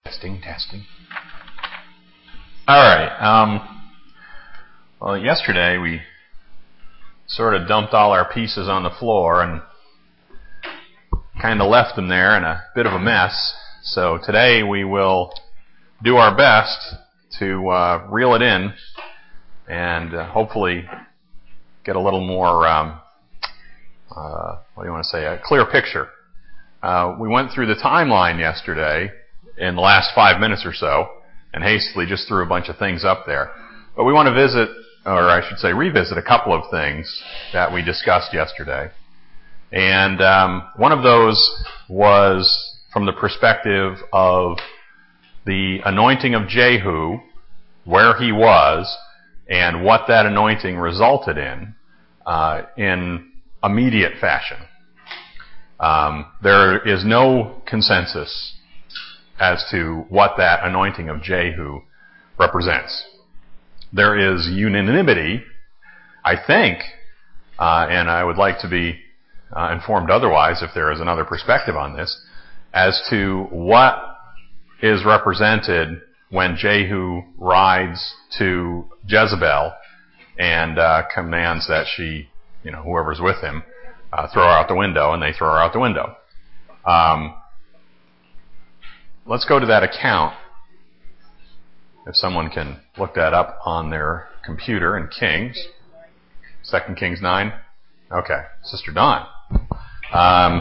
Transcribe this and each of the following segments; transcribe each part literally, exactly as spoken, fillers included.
Testing, testing. All right. Um, well, yesterday we sort of dumped all our pieces on the floor and kind of left them there in a bit of a mess. So today we will do our best to uh, reel it in and uh, hopefully get a little more, um, uh, what do you want to say, a clear picture. Uh, we went through the timeline yesterday in the last five minutes or so, and hastily just threw a bunch of things up there. But we want to visit, or I should say revisit, a couple of things that we discussed yesterday. And um, one of those was from the perspective of the anointing of Jehu, where he was, and what that anointing resulted in, uh, in immediate fashion. Um, there is no consensus as to what that anointing of Jehu represents. There is unanimity, I think, uh, and I would like to be uh, informed otherwise if there is another perspective on this, as to what is represented when Jehu rides to Jezebel and uh, commands that she, you know, whoever's with him, uh, throw her out the window, and they throw her out the window. Um, Let's go to that account. If someone can look that up on their computer in Kings. Second Kings nine. Okay. Sister Dawn. Um,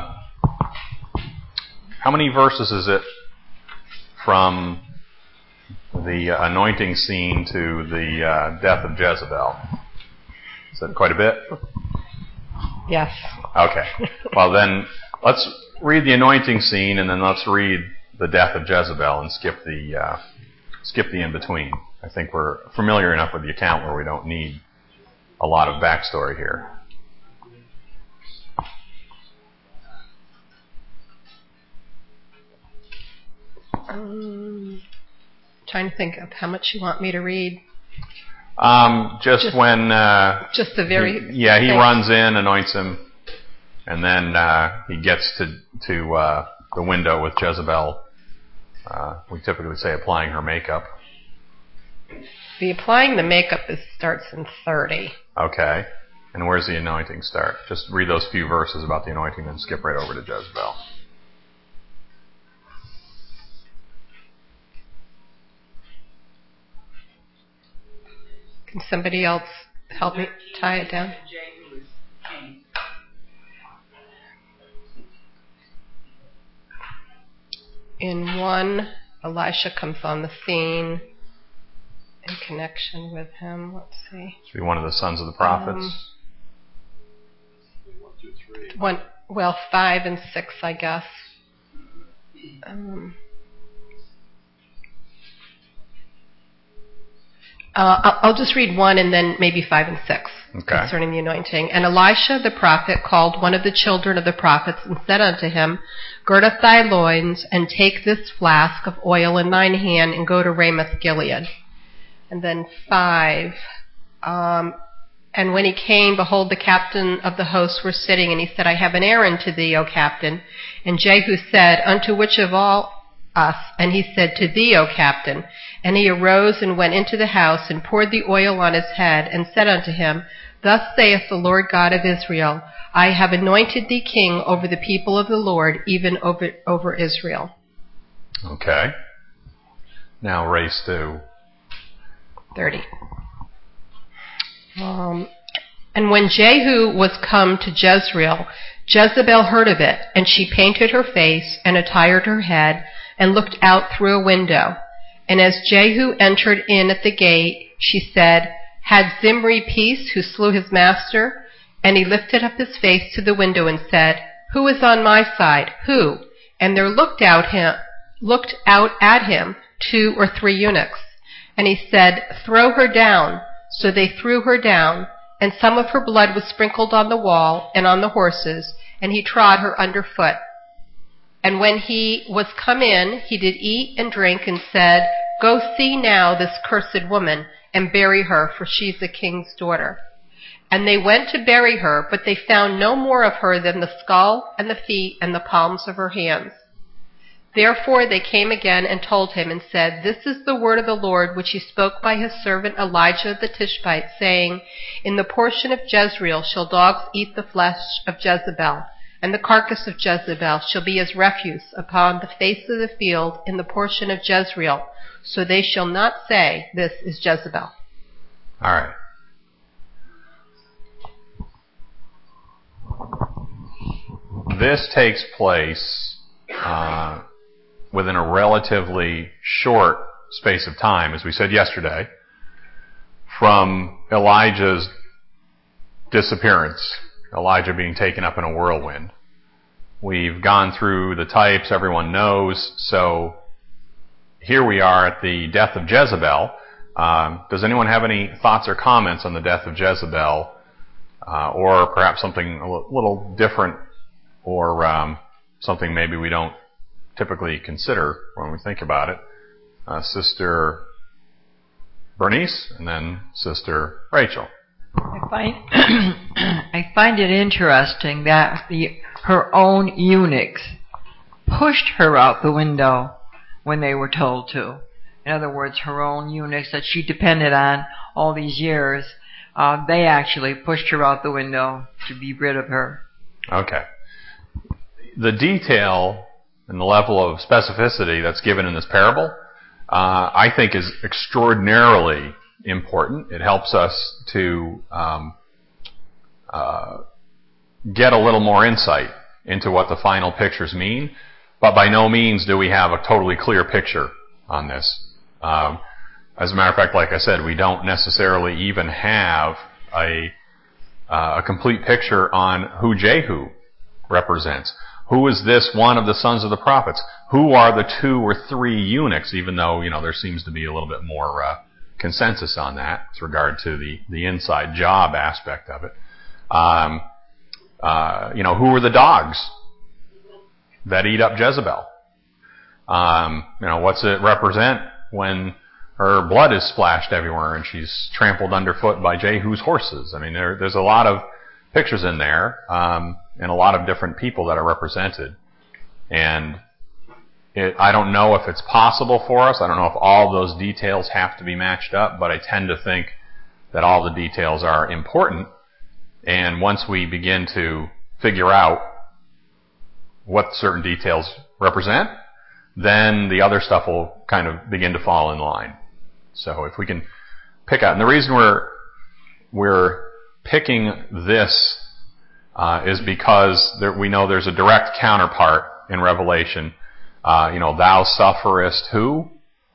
how many verses is it from the uh, anointing scene to the uh, death of Jezebel? Is that quite a bit? Yes. Okay. Well then, let's read the anointing scene and then let's read the death of Jezebel and skip the uh, skip the in-between. I think we're familiar enough with the account where we don't need a lot of backstory here. Um, trying to think of how much you want me to read. Um, just, just when... Uh, just the very... He, yeah, he runs in, anoints him, and then uh, he gets to, to uh, the window with Jezebel. Uh, we typically say applying her makeup. The applying the makeup is starts in thirty. Okay. And where's the anointing start? Just read those few verses about the anointing and skip right over to Jezebel. Can somebody else help me tie it down? In one, Elisha comes on the scene in connection with him. Let's see. Should be one of the sons of the prophets. Um, one, well, five and six, I guess. Um, uh, I'll just read one and then maybe five and six okay. Concerning the anointing. And Elisha the prophet called one of the children of the prophets and said unto him, Gird up thy loins, and take this flask of oil in thine hand, and go to Ramoth Gilead. And then five. Um, and when he came, behold, the captain of the host were sitting, and he said, I have an errand to thee, O captain. And Jehu said, Unto which of all us? And he said, To thee, O captain. And he arose and went into the house, and poured the oil on his head, and said unto him, Thus saith the Lord God of Israel, I have anointed thee king over the people of the Lord, even over, over Israel. Okay. Now race to thirty. Um, and when Jehu was come to Jezreel, Jezebel heard of it, and she painted her face, and attired her head, and looked out through a window. And as Jehu entered in at the gate, she said, Had Zimri peace, who slew his master? And he lifted up his face to the window and said, Who is on my side? Who? And there looked out him, looked out at him two or three eunuchs. And he said, Throw her down. So they threw her down, and some of her blood was sprinkled on the wall and on the horses, and he trod her under foot. And when he was come in, he did eat and drink, and said, Go see now this cursed woman, and bury her, for she is the king's daughter. And they went to bury her, but they found no more of her than the skull and the feet and the palms of her hands. Therefore they came again and told him and said, This is the word of the Lord which he spoke by his servant Elijah the Tishbite, saying, In the portion of Jezreel shall dogs eat the flesh of Jezebel, and the carcass of Jezebel shall be as refuse upon the face of the field in the portion of Jezreel. So they shall not say, This is Jezebel. All right. This takes place uh, within a relatively short space of time, as we said yesterday, from Elijah's disappearance, Elijah being taken up in a whirlwind. We've gone through the types everyone knows, so here we are at the death of Jezebel. Um, does anyone have any thoughts or comments on the death of Jezebel, uh, or perhaps something a little different, or um, something maybe we don't typically consider when we think about it? Uh, Sister Bernice, and then Sister Rachel. I find I find it interesting that the her own eunuchs pushed her out the window when they were told to. In other words, her own eunuchs that she depended on all these years, uh, they actually pushed her out the window to be rid of her. Okay. The detail and the level of specificity that's given in this parable, uh, I think is extraordinarily important. It helps us to um, uh, get a little more insight into what the final pictures mean, but by no means do we have a totally clear picture on this. Um, as a matter of fact, like I said, we don't necessarily even have a, uh, a complete picture on who Jehu represents. Who is this one of the sons of the prophets? Who are the two or three eunuchs, even though, you know, there seems to be a little bit more uh, consensus on that with regard to the, the inside job aspect of it. Um, uh, you know, who are the dogs that eat up Jezebel? Um, you know, what's it represent when her blood is splashed everywhere and she's trampled underfoot by Jehu's horses? I mean, there, there's a lot of pictures in there, um, and a lot of different people that are represented. And it, I don't know if it's possible for us. I don't know if all those details have to be matched up, but I tend to think that all the details are important. And once we begin to figure out what certain details represent, then the other stuff will kind of begin to fall in line. So if we can pick out, and the reason we're we're picking this uh, is because there, we know there's a direct counterpart in Revelation. Uh, you know, thou sufferest who?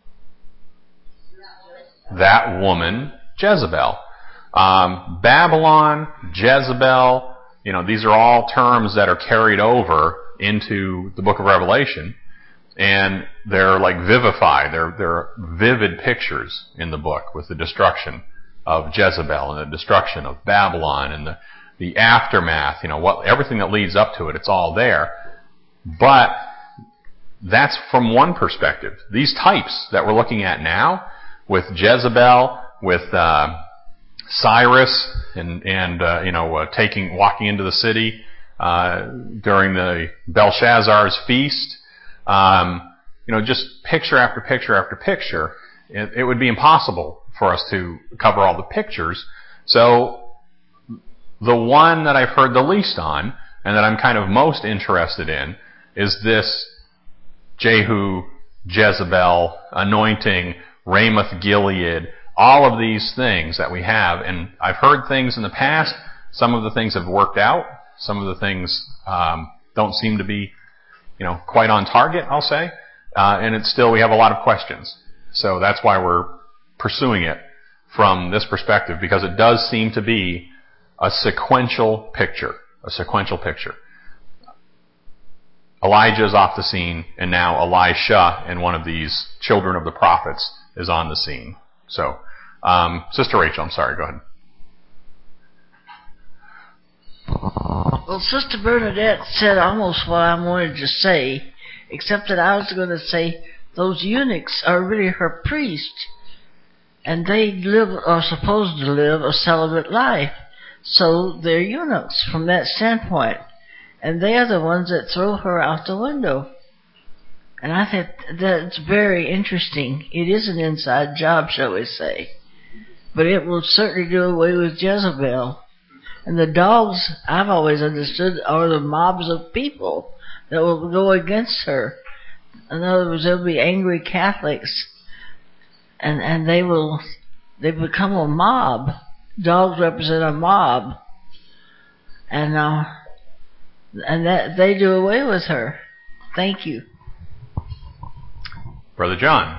That woman, Jezebel. Um, Babylon, Jezebel, you know, these are all terms that are carried over into the book of Revelation, and they're like vivified. They're, they're vivid pictures in the book with the destruction of Jezebel and the destruction of Babylon and the, the aftermath, you know, what, everything that leads up to it, it's all there. But that's from one perspective. These types that we're looking at now, with Jezebel, with uh, Cyrus, and and uh, you know, uh, taking walking into the city uh, during the Belshazzar's feast, um, you know, just picture after picture after picture. It, it would be impossible for us to cover all the pictures. So the one that I've heard the least on, and that I'm kind of most interested in, is this Jehu, Jezebel, anointing, Ramoth Gilead, all of these things that we have. And I've heard things in the past. Some of the things have worked out. Some of the things um, don't seem to be, you know, quite on target, I'll say. Uh, and it's still, we have a lot of questions. So that's why we're pursuing it from this perspective, because it does seem to be a sequential picture, a sequential picture. Elijah's off the scene, and now Elisha, and one of these children of the prophets, is on the scene. So, um, Sister Rachel, I'm sorry, go ahead. Well, Sister Bernadette said almost what I wanted to say, except that I was going to say those eunuchs are really her priests, and they live, are supposed to live a celibate life. So they're eunuchs from that standpoint. And they are the ones that throw her out the window. And I think that's very interesting. It is an inside job, shall we say. But it will certainly do away with Jezebel. And the dogs, I've always understood, are the mobs of people that will go against her. In other words, there'll be angry Catholics, and and they will they become a mob. Dogs represent a mob, and uh, and that they do away with her. Thank you, Brother John.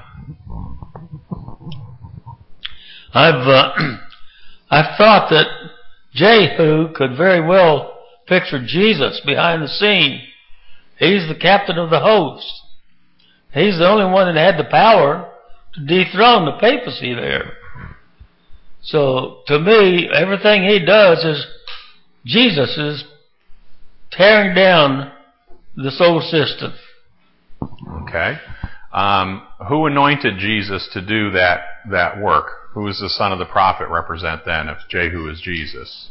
I've uh, I've thought that Jehu could very well picture Jesus behind the scene. He's the captain of the host. He's the only one that had the power to dethrone the papacy there. So, to me, everything he does is Jesus is tearing down the soul system. Okay. Um, who anointed Jesus to do that, that work? Who is the son of the prophet represent then if Jehu is Jesus?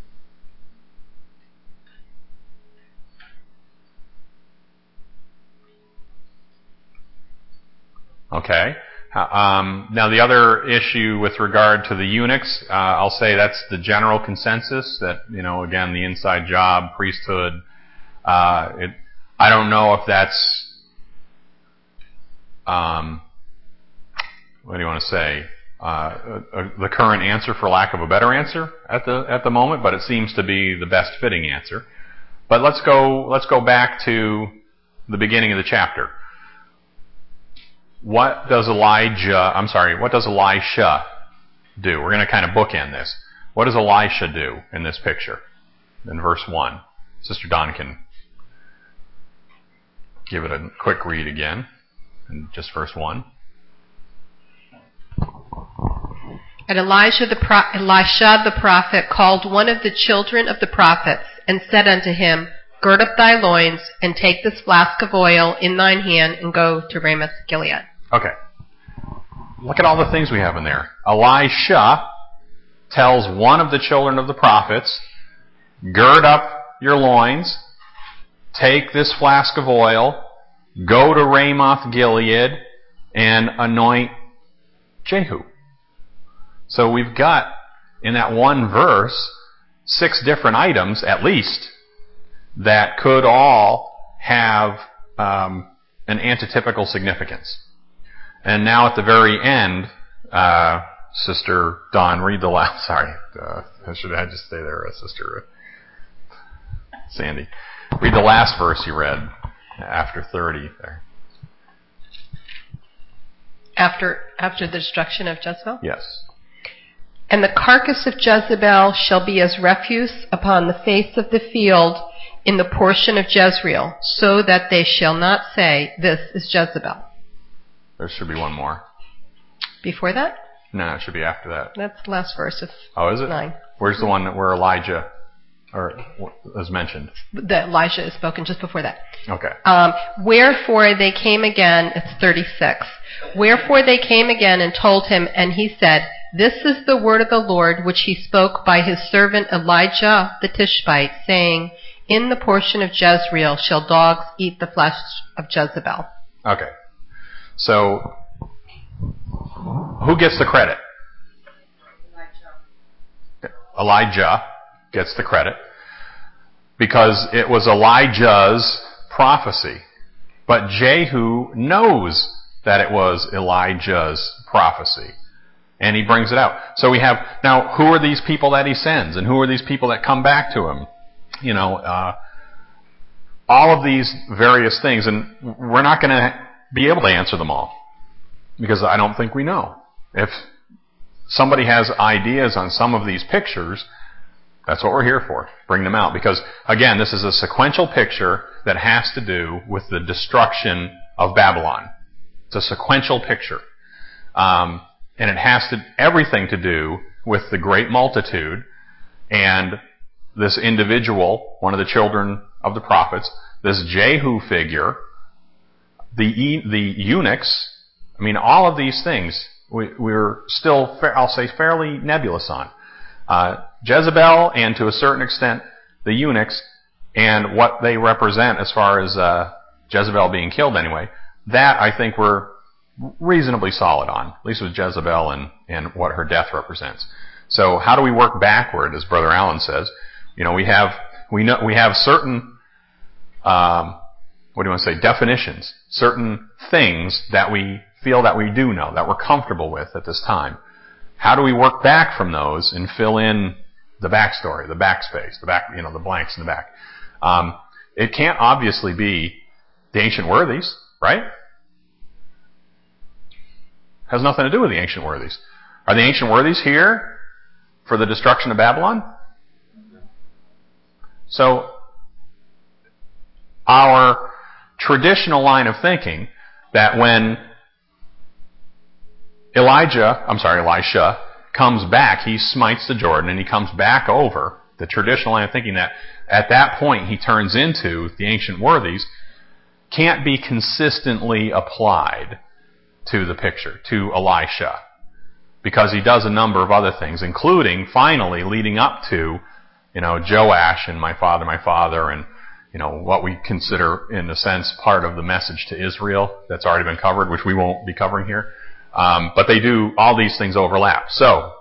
Okay. Um, now the other issue with regard to the eunuchs, uh, I'll say that's the general consensus that, you know, again, the inside job, priesthood, uh, it, I don't know if that's, um, what do you want to say, uh, uh, the current answer for lack of a better answer at the, at the moment, but it seems to be the best fitting answer. But let's go, let's go back to the beginning of the chapter. What does Elijah, I'm sorry, what does Elisha do? We're going to kind of bookend this. What does Elisha do in this picture? In verse one. Sister Don can give it a quick read again. In just verse one. And Elijah the pro- Elisha the prophet called one of the children of the prophets, and said unto him, Gird up thy loins, and take this flask of oil in thine hand, and go to Ramoth Gilead. Okay. Look at all the things we have in there. Elisha tells one of the children of the prophets, gird up your loins, take this flask of oil, go to Ramoth Gilead, and anoint Jehu. So we've got, in that one verse, six different items, at least, that could all have um, an antitypical significance. And now at the very end, uh, Sister Dawn, read the last, sorry, uh, I should have just stay there, uh, Sister uh, Sandy. Read the last verse you read after thirty there. After, after the destruction of Jezebel? Yes. And the carcass of Jezebel shall be as refuse upon the face of the field in the portion of Jezreel, so that they shall not say, This is Jezebel. There should be one more. Before that? No, it should be after that. That's the last verse of Oh, is it? nine. Where's the one where Elijah or is mentioned? That Elijah is spoken just before that. Okay. Um, Wherefore they came again, it's thirty-six. Wherefore they came again and told him, and he said, This is the word of the Lord which he spoke by his servant Elijah the Tishbite, saying, In the portion of Jezreel shall dogs eat the flesh of Jezebel. Okay. So, who gets the credit? Elijah. Elijah gets the credit because it was Elijah's prophecy. But Jehu knows that it was Elijah's prophecy. And he brings it out. So we have, now, who are these people that he sends? And who are these people that come back to him? You know, uh, all of these various things. And we're not going to be able to answer them all, because I don't think we know. If somebody has ideas on some of these pictures, that's what we're here for. Bring them out. Because, again, this is a sequential picture that has to do with the destruction of Babylon. It's a sequential picture. Um, and it has to everything to do with the great multitude and this individual, one of the children of the prophets, this Jehu figure, The the eunuchs, I mean, all of these things we, we're still, I'll say, fairly nebulous on. Uh, Jezebel, and to a certain extent, the eunuchs, and what they represent as far as uh, Jezebel being killed anyway, that I think we're reasonably solid on, at least with Jezebel and, and what her death represents. So how do we work backward, as Brother Allen says? You know, we have we know we have certain um, what do you want to say, definitions, certain things that we feel that we do know, that we're comfortable with at this time. How do we work back from those and fill in the backstory, the backspace, the back, you know, the blanks in the back? Um, it can't obviously be the ancient worthies, right? Has nothing to do with the ancient worthies. Are the ancient worthies here for the destruction of Babylon? So, our traditional line of thinking that when Elijah, I'm sorry, Elisha, comes back, he smites the Jordan and he comes back over, the traditional line of thinking that at that point he turns into the ancient worthies, can't be consistently applied to the picture, to Elisha. Because he does a number of other things, including finally leading up to, you know, Joash and my father, my father, and, you know, what we consider, in a sense, part of the message to Israel that's already been covered, which we won't be covering here. Um, but they do, all these things overlap. So,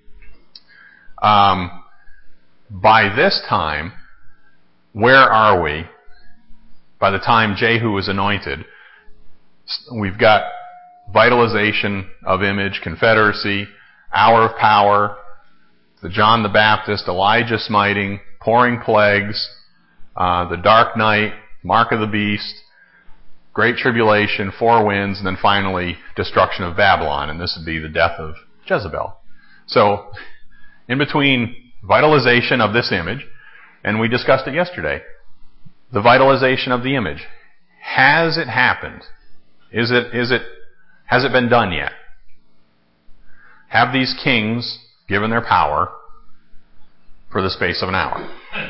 um, by this time, where are we? By the time Jehu was anointed, we've got vitalization of image, confederacy, hour of power, the John the Baptist, Elijah smiting, pouring plagues, uh, the dark night, mark of the beast, great tribulation, four winds, and then finally destruction of Babylon, and this would be the death of Jezebel. So, in between vitalization of this image, and we discussed it yesterday, the vitalization of the image, has it happened? Is it, is it, has it been done yet? Have these kings given their power for the space of an hour?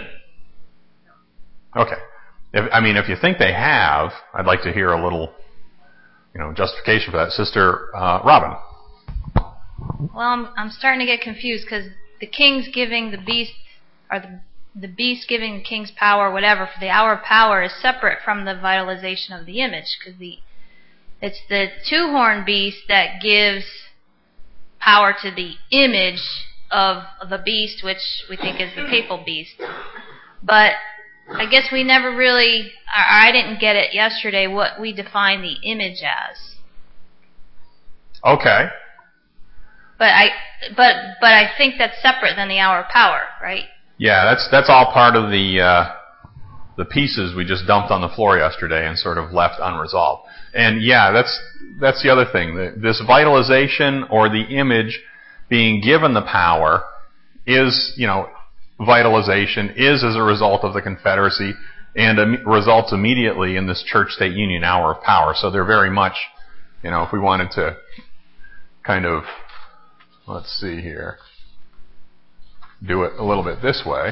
Okay. If, I mean, if you think they have, I'd like to hear a little, you know, justification for that. Sister uh, Robin. Well, I'm, I'm starting to get confused because the king's giving the beast, or the, the beast giving the king's power, whatever, for the hour of power is separate from the vitalization of the image, because the it's the two-horned beast that gives power to the image of the beast, which we think is the papal beast. But I guess we never really, or I didn't get it yesterday, what we define the image as. Okay. But I, but but I think that's separate than the hour of power, right? Yeah, that's that's all part of the uh, the pieces we just dumped on the floor yesterday and sort of left unresolved. And yeah, that's that's the other thing. This vitalization or the image being given the power is, you know, vitalization is as a result of the Confederacy and um, results immediately in this church-state union hour of power. So they're very much, you know, if we wanted to kind of, let's see here, do it a little bit this way.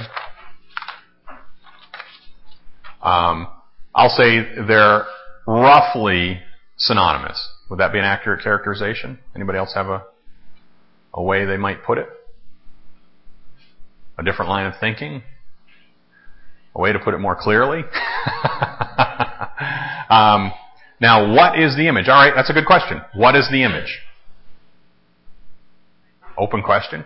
Um, I'll say they're roughly synonymous. Would that be an accurate characterization? Anybody else have a a way they might put it? A different line of thinking? A way to put it more clearly? um, now, what is the image? All right, that's a good question. What is the image? Open question.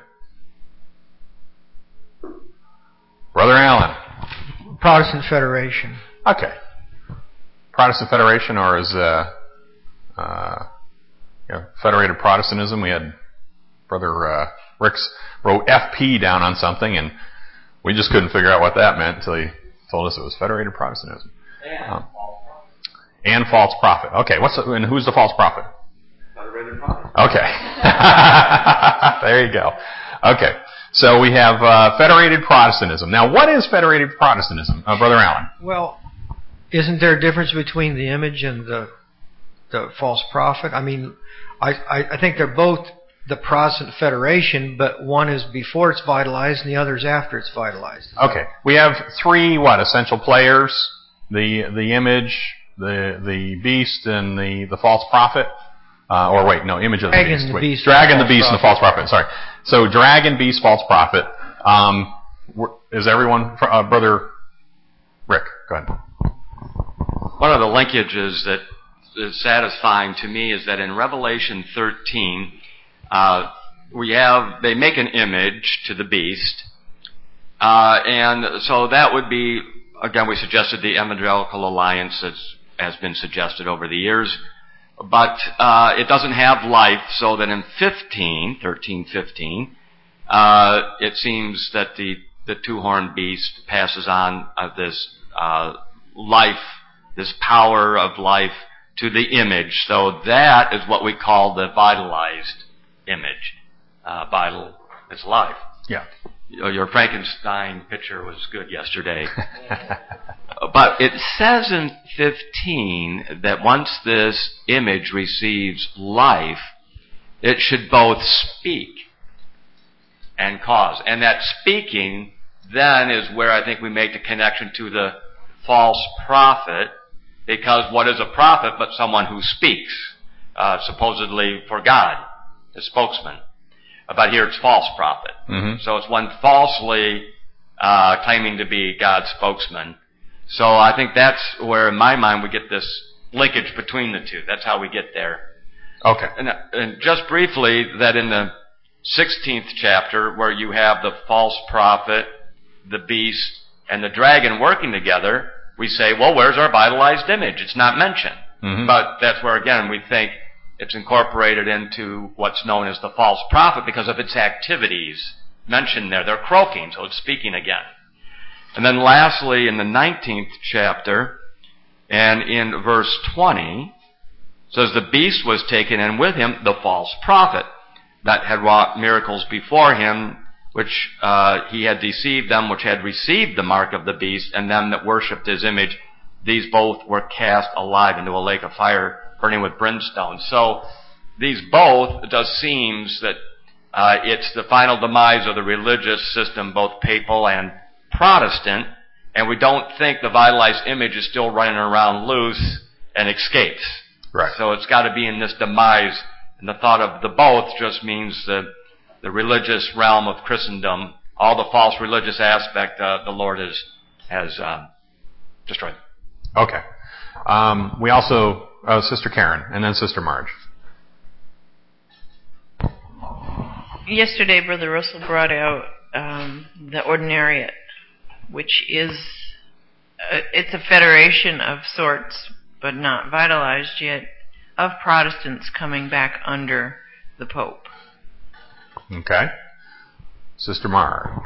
Brother Allen. Protestant Federation. Okay. Protestant Federation, or as uh, uh, you know, Federated Protestantism. We had Brother uh, Ricks wrote F P down on something, and we just couldn't figure out what that meant until he told us it was Federated Protestantism. And um, false prophet. And false prophet. Okay, what's the, and who's the false prophet? Federated Protestantism. Okay. There you go. Okay. So we have uh, Federated Protestantism. Now, what is Federated Protestantism, uh, Brother Allen? Well, isn't there a difference between the image and the the false prophet? I mean, I, I, I think they're both the Protestant Federation, but one is before it's vitalized and the other is after it's vitalized. Okay. We have three, what, essential players? The the image, the the beast, and the, the false prophet? Uh, or wait, no, image of the Dragon, beast. the Wait, beast dragon, the the beast, and the false prophet. Sorry. So, dragon, beast, false prophet. Um, is everyone, uh, Brother Rick, go ahead. One of the linkages that is satisfying to me is that in Revelation thirteen, uh, we have, they make an image to the beast, uh, and so that would be, again, we suggested the Evangelical Alliance as has been suggested over the years, but uh, it doesn't have life, so that in fifteen, thirteen fifteen, uh, it seems that the, the two-horned beast passes on uh, this uh, life, this power of life to the image. So that is what we call the vitalized image. Uh, vital is life. Yeah. Your Frankenstein picture was good yesterday. But it says in fifteen that once this image receives life, it should both speak and cause. And that speaking then is where I think we make the connection to the false prophet, because what is a prophet but someone who speaks, uh, supposedly for God, the spokesman. But here it's false prophet. Mm-hmm. So it's one falsely uh, claiming to be God's spokesman. So I think that's where, in my mind, we get this linkage between the two. That's how we get there. Okay. And, and just briefly, that in the sixteenth chapter, where you have the false prophet, the beast, and the dragon working together, we say, well, where's our vitalized image? It's not mentioned. Mm-hmm. But that's where, again, we think it's incorporated into what's known as the false prophet because of its activities mentioned there. They're croaking, so it's speaking again. And then lastly, in the nineteenth chapter, and in verse twenty, says, the beast was taken, and with him the false prophet that had wrought miracles before him, which uh, he had deceived them, which had received the mark of the beast, and them that worshipped his image. These both were cast alive into a lake of fire, burning with brimstone. So these both, it does seems that uh, it's the final demise of the religious system, both papal and Protestant, and we don't think the vitalized image is still running around loose and escapes. Right. So it's got to be in this demise, and the thought of the both just means that the religious realm of Christendom, all the false religious aspect, uh, the Lord has has uh, destroyed. Okay. Um, we also, uh, Sister Karen, and then Sister Marge. Yesterday, Brother Russell brought out um, the ordinariate, which is a, it's a federation of sorts, but not vitalized yet, of Protestants coming back under the Pope. Okay. Sister Marge.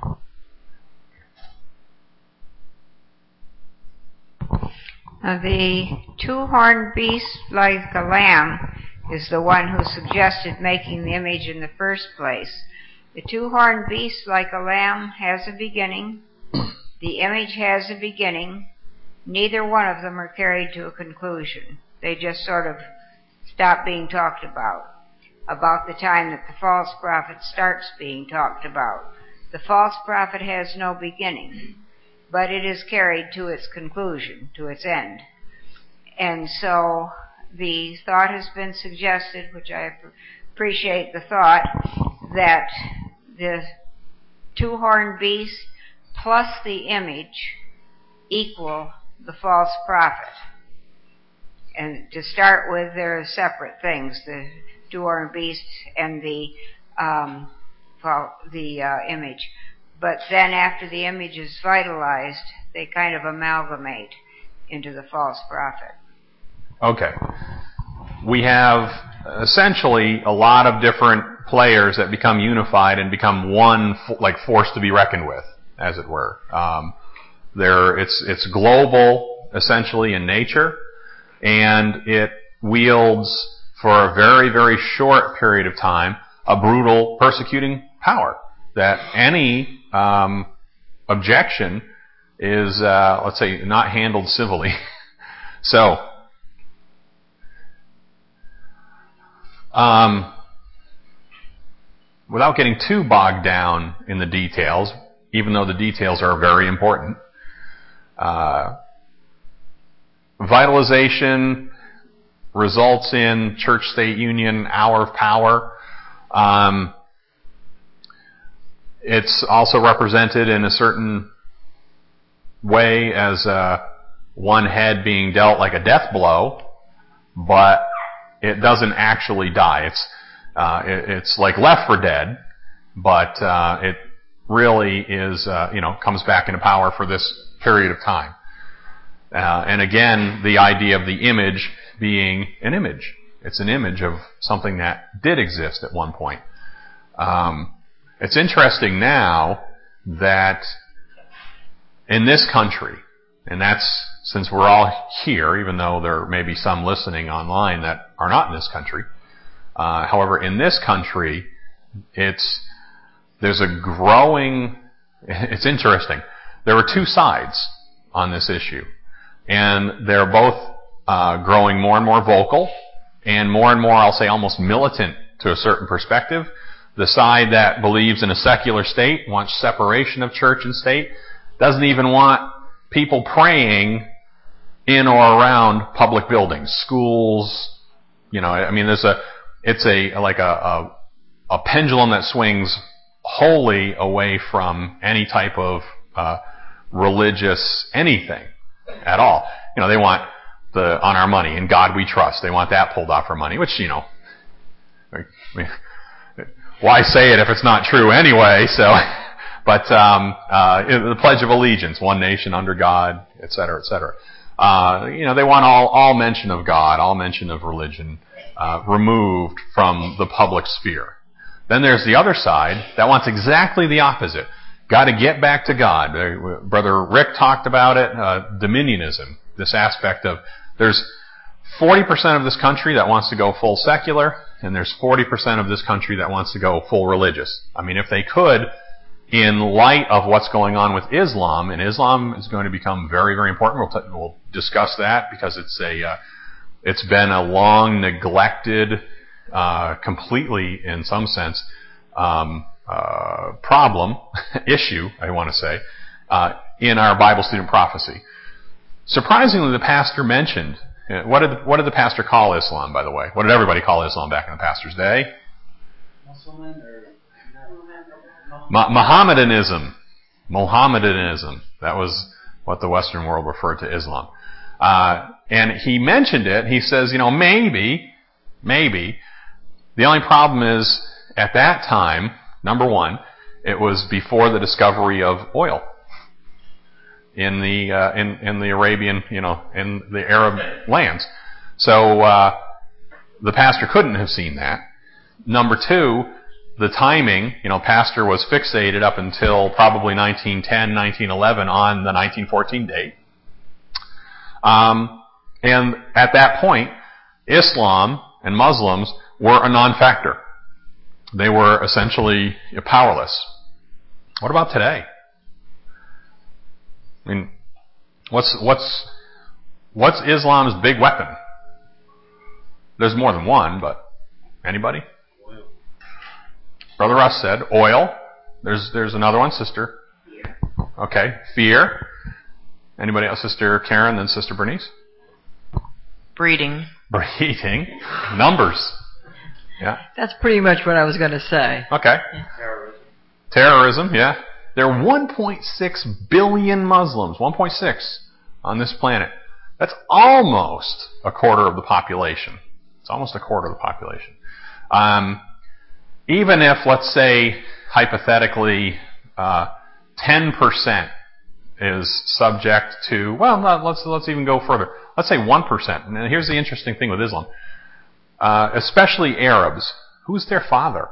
Uh, the two-horned beast like a lamb is the one who suggested making the image in the first place. The two-horned beast like a lamb has a beginning. The image has a beginning. Neither one of them are carried to a conclusion. They just sort of stop being talked about, about the time that the false prophet starts being talked about. The false prophet has no beginning, but it is carried to its conclusion, to its end. And so the thought has been suggested, which I appreciate the thought, that the two-horned beast plus the image equal the false prophet. And to start with, they're separate things, the two-horned beast and the um, the uh, image. But then after the image is vitalized, they kind of amalgamate into the false prophet. Okay. We have essentially a lot of different players that become unified and become one, like, force to be reckoned with, as it were. Um, there, it's it's global, essentially, in nature, and it wields, for a very, very short period of time, a brutal, persecuting power that any um, objection is, uh, let's say, not handled civilly. So, um, without getting too bogged down in the details, even though the details are very important, uh, vitalization results in church-state union, hour of power. Um, it's also represented in a certain way as uh, one head being dealt like a death blow, but it doesn't actually die. It's uh, it, it's like Left four Dead, but uh, it really is uh, you know comes back into power for this period of time. Uh, and again, the idea of the image being an image. It's an image of something that did exist at one point. Um, it's interesting now that in this country, and that's since we're all here, even though there may be some listening online that are not in this country. Uh, however, in this country, it's there's a growing. It's interesting. There were two sides on this issue, and they're both uh, growing more and more vocal, and more and more, I'll say, almost militant to a certain perspective. The side that believes in a secular state, wants separation of church and state, doesn't even want people praying in or around public buildings, schools. You know, I mean, there's a, it's a like a, a, a pendulum that swings wholly away from any type of uh, religious anything at all. You know, they want the on our money, in God we trust. They want that pulled off our money, which, you know, I mean, why say it if it's not true anyway? So, but um, uh, the Pledge of Allegiance, one nation under God, et cetera, et cetera. Uh, you know, they want all all mention of God, all mention of religion uh, removed from the public sphere. Then there's the other side that wants exactly the opposite. Got to get back to God. Brother Rick talked about it. Uh, dominionism. This aspect of there's forty percent of this country that wants to go full secular, and there's forty percent of this country that wants to go full religious. I mean, if they could, in light of what's going on with Islam, and Islam is going to become very, very important. We'll, t- we'll discuss that because it's a, uh, it's been a long neglected, uh, completely, in some sense, um, uh, problem, issue, I want to say, uh, in our Bible student prophecy. Surprisingly, the pastor mentioned, what did the, what did the pastor call Islam, by the way? What did everybody call Islam back in the pastor's day? Muslim or Ma- Mohammedanism. Mohammedanism. That was what the Western world referred to Islam. Uh, and he mentioned it. He says, you know, maybe, maybe. The only problem is, at that time, number one, it was before the discovery of oil in the uh, in in the Arabian, you know, in the Arab lands. So uh, the pastor couldn't have seen that. Number two, the timing, you know, pastor was fixated up until probably nineteen ten, nineteen eleven on the nineteen fourteen date. Um, and at that point, Islam and Muslims were a non-factor. They were essentially powerless. What about today? I mean, what's what's what's Islam's big weapon? There's more than one, but anybody? Oil. Brother Russ said oil. There's there's another one, sister. Fear. Okay, fear. Anybody else? Sister Karen, then Sister Bernice. Breeding. Breeding. Numbers. Yeah. That's pretty much what I was going to say. Okay. Terrorism. Terrorism, yeah. There are one point six billion Muslims, one point six, on this planet. That's almost a quarter of the population. It's almost a quarter of the population. Um, even if, let's say, hypothetically, uh, ten percent is subject to, well, no, let's let's even go further. Let's say one percent. And here's the interesting thing with Islam. Uh, especially Arabs. Who's their father?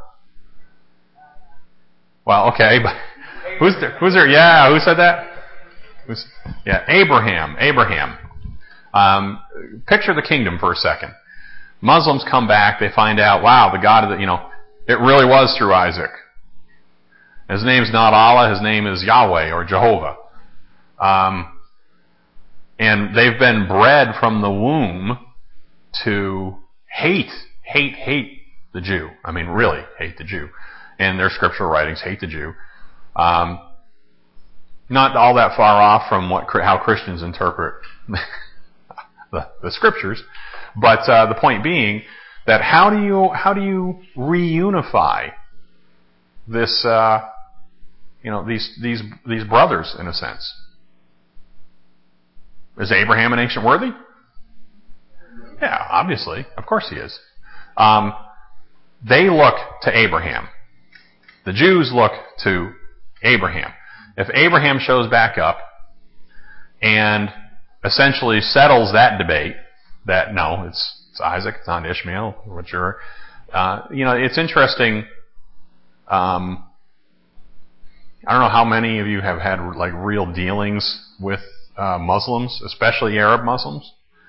Well, okay, but who's their, who's their, yeah, who said that? Who's, yeah, Abraham, Abraham. Um, picture the kingdom for a second. Muslims come back, they find out, wow, the God of the, you know, it really was through Isaac. His name's not Allah, his name is Yahweh or Jehovah. Um, and they've been bred from the womb to hate, hate, hate the Jew. I mean, really hate the Jew. In their scriptural writings, hate the Jew. Um, not all that far off from what how Christians interpret the, the scriptures, but uh, the point being that how do you how do you reunify this uh, you know these these these brothers in a sense? Is Abraham an ancient worthy? Yeah, obviously. Of course he is. Um, they look to Abraham. The Jews look to Abraham. If Abraham shows back up and essentially settles that debate, that no, it's, it's Isaac, it's not Ishmael, whichever, uh, you know, it's interesting. Um, I don't know how many of you have had like real dealings with uh, Muslims, especially Arab Muslims.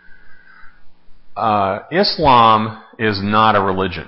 Uh, Islam is not a religion.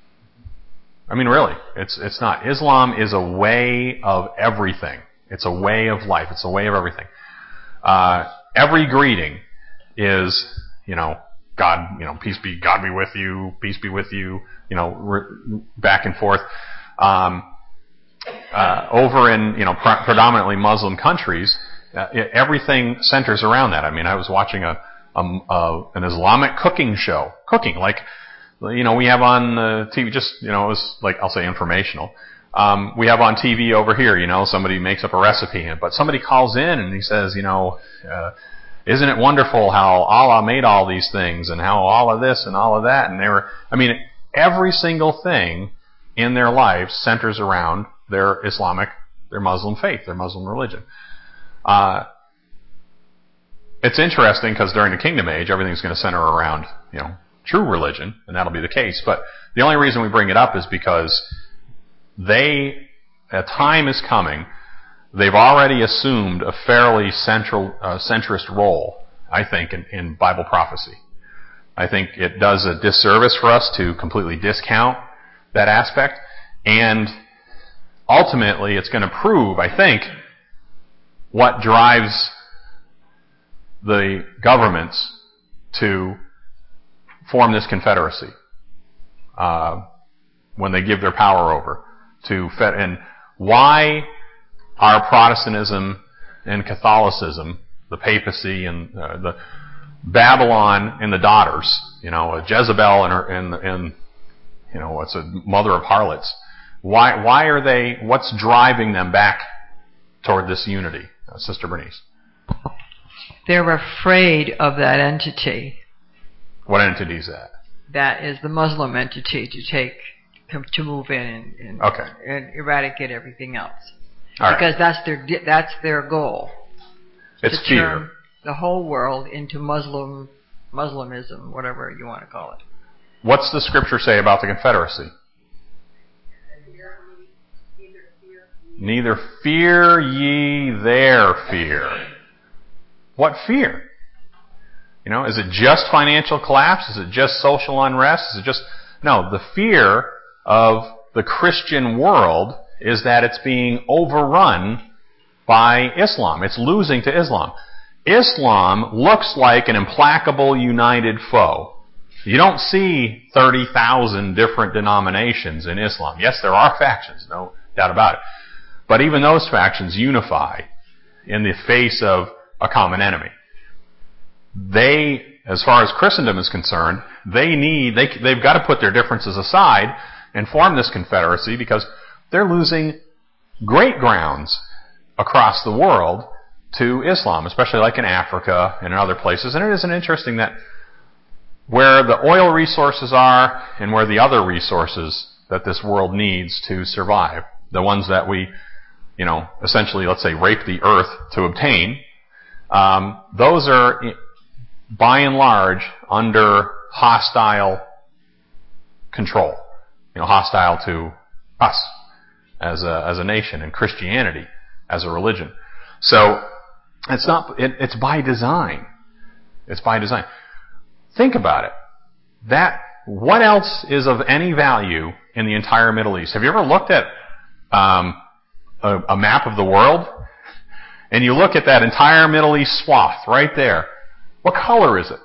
I mean, really, it's it's not. Islam is a way of everything. It's a way of life. It's a way of everything. Uh, every greeting is, you know, God, you know, peace be, God be with you, peace be with you, you know, re- back and forth. Um, uh, over in, you know, pr- predominantly Muslim countries, uh, it, everything centers around that. I mean, I was watching a, a, a an Islamic cooking show, cooking like. You know, we have on the T V, just, you know, it was like, I'll say informational. Um, we have on T V over here, you know, somebody makes up a recipe, but somebody calls in and he says, you know, uh, isn't it wonderful how Allah made all these things and how all of this and all of that? And they were, I mean, every single thing in their lives centers around their Islamic, their Muslim faith, their Muslim religion. Uh, it's interesting because during the Kingdom Age, everything's going to center around, you know, true religion, and that'll be the case. But the only reason we bring it up is because they, a time is coming, they've already assumed a fairly central, uh, centrist role, I think, in, in Bible prophecy. I think it does a disservice for us to completely discount that aspect, and ultimately it's going to prove, I think, what drives the governments to form this confederacy uh, when they give their power over to Fed, and why are Protestantism and Catholicism, the papacy and uh, the Babylon and the daughters, you know, Jezebel and her, and, and you know, what's a mother of harlots? Why why are they? What's driving them back toward this unity, uh, Sister Bernice? They're afraid of that entity. What entity is that? That is the Muslim entity to take, to move in and, and, okay. and eradicate everything else. All because right. that's their that's their goal. It's to fear. Turn the whole world into Muslim, Muslimism, whatever you want to call it. What's the scripture say about the confederacy? Neither fear ye their fear. What fear? You know, is it just financial collapse? Is it just social unrest? Is it just... No, the fear of the Christian world is that it's being overrun by Islam. It's losing to Islam. Islam looks like an implacable united foe. You don't see thirty thousand different denominations in Islam. Yes, there are factions, no doubt about it. But even those factions unify in the face of a common enemy. They, as far as Christendom is concerned, they need, they, they've got to put their differences aside and form this confederacy because they're losing great grounds across the world to Islam, especially like in Africa and in other places. And it isn't interesting that where the oil resources are and where the other resources that this world needs to survive, the ones that we, you know, essentially, let's say, rape the earth to obtain, um, those are, by and large, under hostile control. You know, hostile to us as a as a nation and Christianity as a religion. So it's not. It, it's by design. It's by design. Think about it. That what else is of any value in the entire Middle East? Have you ever looked at um, a, a map of the world, and you look at that entire Middle East swath right there? What color is it?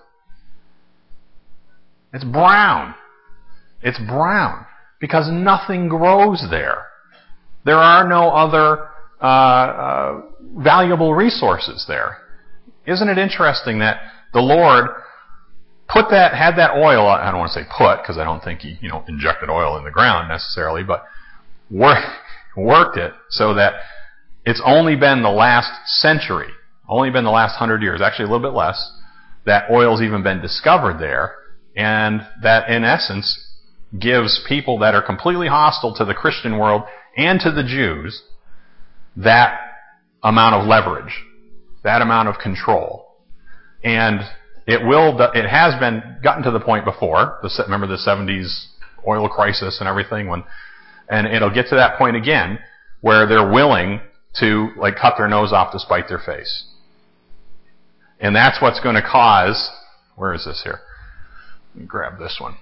It's brown. It's brown because nothing grows there. There are no other uh, uh, valuable resources there. Isn't it interesting that the Lord put that, had that oil, I don't want to say put, because I don't think he, you know, injected oil in the ground necessarily, but work, worked it so that it's only been the last century, only been the last hundred years, actually a little bit less, that oil's even been discovered there. And that, in essence, gives people that are completely hostile to the Christian world and to the Jews that amount of leverage, that amount of control. And it will, it has been gotten to the point before, the, remember the seventies oil crisis and everything, when, and it'll get to that point again where they're willing to like cut their nose off to spite their face. And that's what's going to cause, where is this here? Let me grab this one.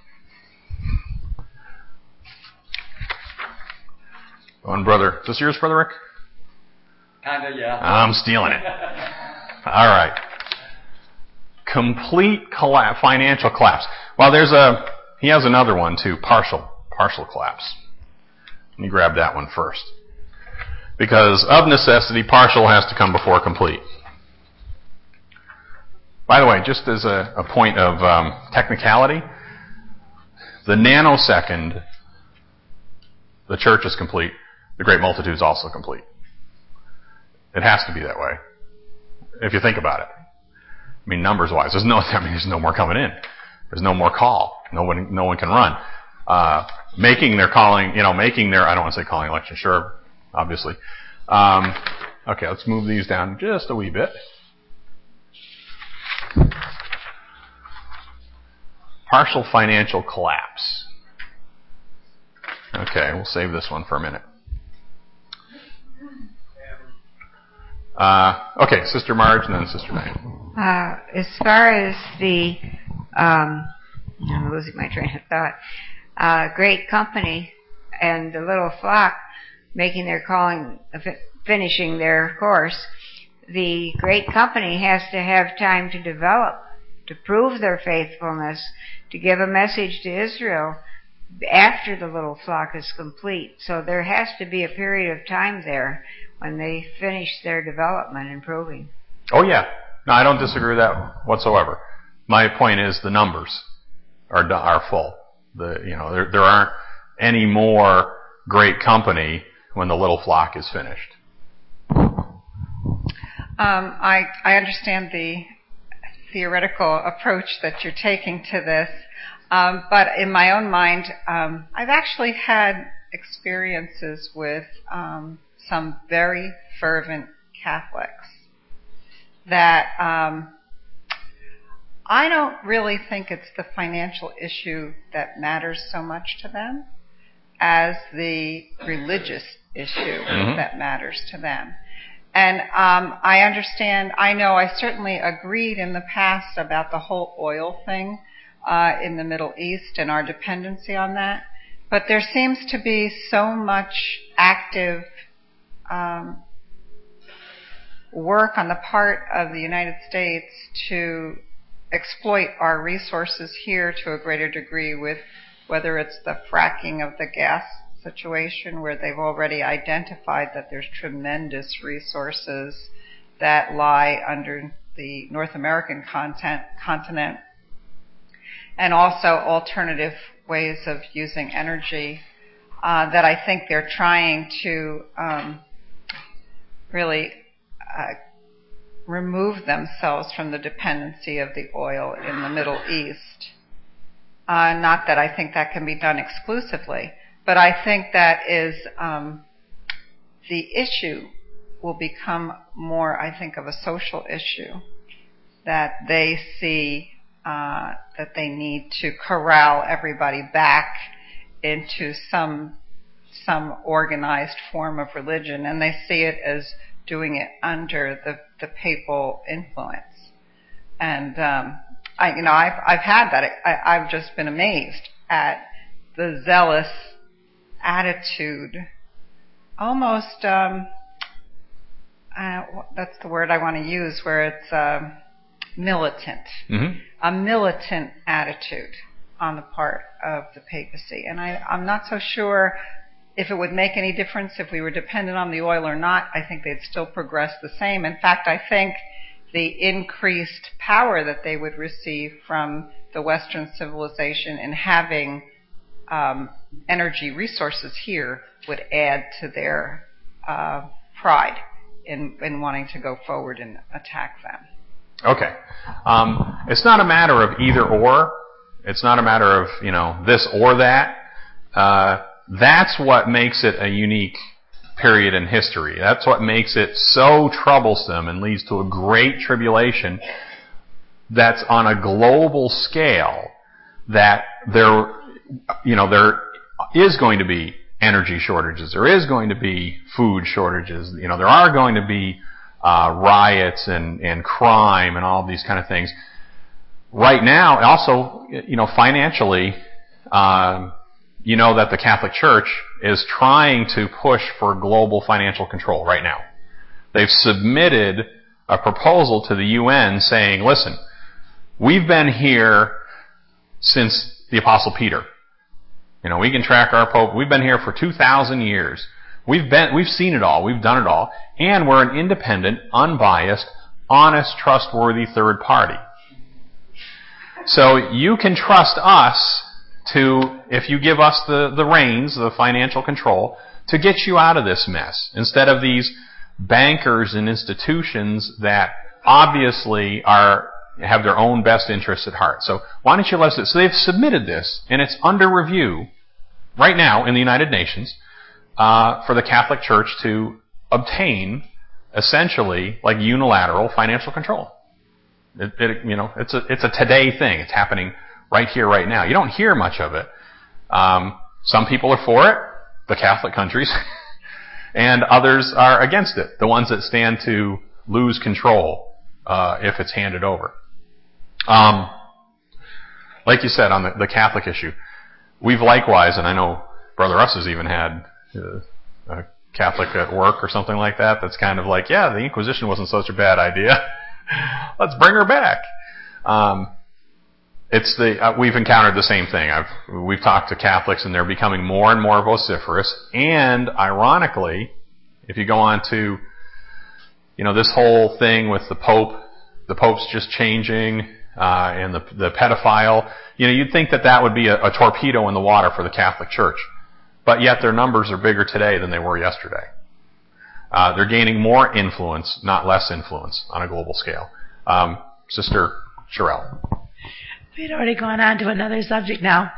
One brother, is this yours, Brother Rick? Kinda, yeah. I'm stealing it. All right. Complete collapse, financial collapse. Well, there's a, he has another one too, partial, partial collapse. Let me grab that one first. Because of necessity, partial has to come before complete. By the way, just as a, a point of um, technicality, the nanosecond the church is complete, the great multitude is also complete. It has to be that way, if you think about it. I mean, numbers-wise, there's no. I mean, there's no more coming in. There's no more call. No one, no one can run. Uh, making their calling, you know, making their. I don't want to say calling election. Sure, obviously. Um, okay, let's move these down just a wee bit. Partial financial collapse. Okay, we'll save this one for a minute. Uh, okay, Sister Marge and then Sister Diane. Uh, as far as the, um, I'm losing my train of thought, uh, great company and the little flock making their calling, finishing their course, the great company has to have time to develop, to prove their faithfulness, to give a message to Israel after the little flock is complete. So there has to be a period of time there when they finish their development and proving. Oh yeah. No, I don't disagree with that whatsoever. My point is the numbers are are full. The you know there there aren't any more great company when the little flock is finished. Um, I I understand the theoretical approach that you're taking to this, um, but in my own mind, um, I've actually had experiences with um, some very fervent Catholics that um, I don't really think it's the financial issue that matters so much to them as the religious issue mm-hmm. that matters to them. And um, I understand, I know I certainly agreed in the past about the whole oil thing uh, in the Middle East and our dependency on that. But there seems to be so much active um, work on the part of the United States to exploit our resources here to a greater degree, with whether it's the fracking of the gas situation where they've already identified that there's tremendous resources that lie under the North American content, continent, and also alternative ways of using energy uh, that I think they're trying to um, really uh, remove themselves from the dependency of the oil in the Middle East. Uh, not that I think that can be done exclusively, but I think that is um, the issue will become more, I think, of a social issue, that they see uh, that they need to corral everybody back into some some organized form of religion, and they see it as doing it under the, the papal influence. And um, I, you know, I've I've had that. I, I've just been amazed at the zealous attitude, almost um, uh, that's the word I want to use, where it's um, militant, mm-hmm. a militant attitude on the part of the papacy. And I, I'm not so sure if it would make any difference if we were dependent on the oil or not. I think they'd still progress the same. In fact, I think the increased power that they would receive from the Western civilization in having um, energy resources here would add to their uh, pride in, in wanting to go forward and attack them. Okay. Um, it's not a matter of either or. It's not a matter of, you know, this or that. Uh, that's what makes it a unique period in history. That's what makes it so troublesome and leads to a great tribulation that's on a global scale, that there, you know, there is going to be energy shortages. There is going to be food shortages. You know, there are going to be uh, riots and, and crime and all of these kind of things. Right now, also, you know, financially, um, you know that the Catholic Church is trying to push for global financial control right now. They've submitted a proposal to the U N saying, listen, we've been here since the Apostle Peter. You know, we can track our Pope. We've been here for two thousand years. We've been, we've seen it all. We've done it all. And we're an independent, unbiased, honest, trustworthy third party. So you can trust us to, if you give us the, the reins, the financial control, to get you out of this mess, instead of these bankers and institutions that obviously are have their own best interests at heart. So why don't you let us... So they've submitted this, and it's under review right now in the United Nations uh, for the Catholic Church to obtain, essentially, like unilateral financial control. It, it, you know, it's a it's a today thing. It's happening right here, right now. You don't hear much of it. Um, some people are for it, the Catholic countries, and others are against it, the ones that stand to lose control uh, if it's handed over. Um, like you said, on the, the Catholic issue, we've likewise, and I know Brother Russ has even had uh, a Catholic at work or something like that, that's kind of like, yeah, the Inquisition wasn't such a bad idea. Let's bring her back. Um, it's the uh, we've encountered the same thing. I've we've talked to Catholics, and they're becoming more and more vociferous. And ironically, if you go on to, you know, this whole thing with the Pope, the Pope's just changing, uh, and the the pedophile, you know, you'd think that that would be a, a torpedo in the water for the Catholic Church, but yet their numbers are bigger today than they were yesterday. Uh, they're gaining more influence, not less influence, on a global scale. Um, Sister Sherelle. We'd already gone on to another subject now.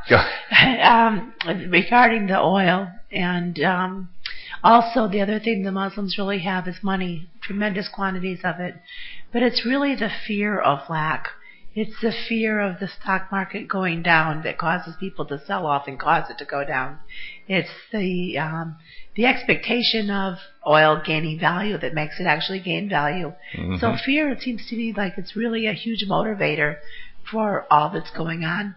um, regarding the oil. And um, also the other thing the Muslims really have is money, tremendous quantities of it. But it's really the fear of lack. It's the fear of the stock market going down that causes people to sell off and cause it to go down. It's the um, the expectation of oil gaining value that makes it actually gain value. Mm-hmm. So fear, it seems to me like it's really a huge motivator for all that's going on.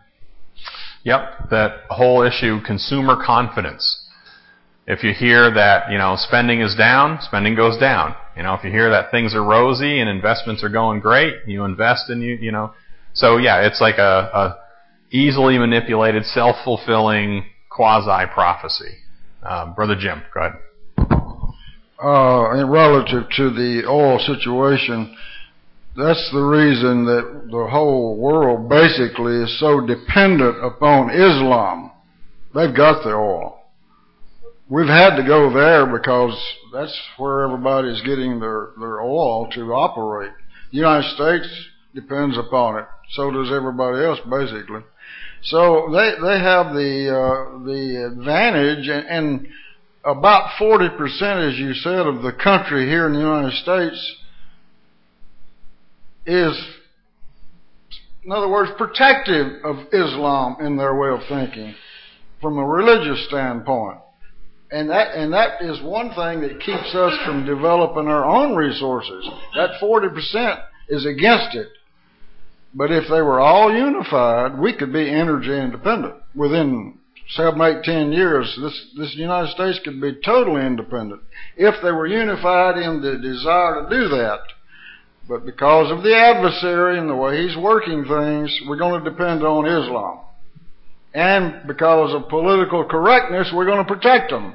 Yep, that whole issue, consumer confidence. If you hear that, you know, spending is down, spending goes down. You know, if you hear that things are rosy and investments are going great, you invest and you, you know. So yeah, it's like a, a easily manipulated, self-fulfilling quasi-prophecy. Uh, Brother Jim, go ahead. Uh, and relative to the oil situation, that's the reason that the whole world basically is so dependent upon Islam. They've got the oil. We've had to go there because that's where everybody's getting their, their oil to operate. The United States depends upon it. So does everybody else, basically. So they they have the uh, the advantage, and, and about forty percent, as you said, of the country here in the United States is, in other words, protective of Islam in their way of thinking from a religious standpoint. And that and that is one thing that keeps us from developing our own resources. That forty percent is against it. But if they were all unified, we could be energy independent. Within seven, eight, ten years, this, this United States could be totally independent if they were unified in the desire to do that. But because of the adversary and the way he's working things, we're going to depend on Islam. And because of political correctness, we're going to protect them.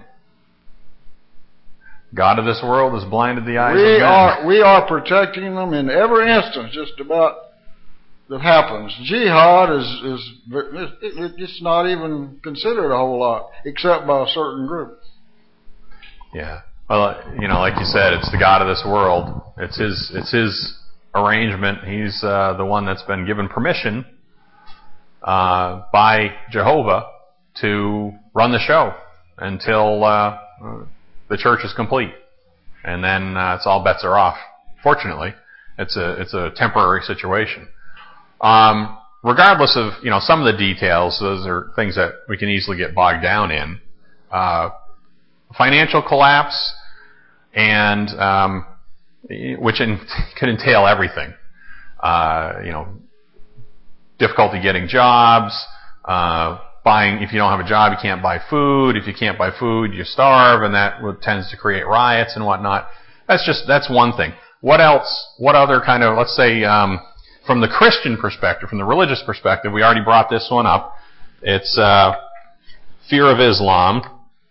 God of this world has blinded the eyes we of men. Are, we are protecting them in every instance, just about, that happens. Jihad is, is it, it, it's not even considered a whole lot, except by a certain group. Yeah. Well, you know, like you said, it's the God of this world. It's his, it's his arrangement. He's uh, the one that's been given permission uh, by Jehovah to run the show until uh, the church is complete, and then uh, it's all bets are off. Fortunately, it's a it's a temporary situation. Um, regardless of you know some of the details, those are things that we can easily get bogged down in. Uh, financial collapse, and um, which in, could entail everything. Uh, you know, difficulty getting jobs. Uh, Buying, if you don't have a job, you can't buy food. If you can't buy food, you starve, and that tends to create riots and whatnot. That's just, that's one thing. What else, what other kind of, let's say, um, from the Christian perspective, from the religious perspective, we already brought this one up. It's, uh, fear of Islam.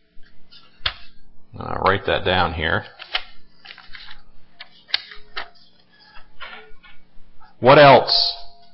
I'll write that down here. What else?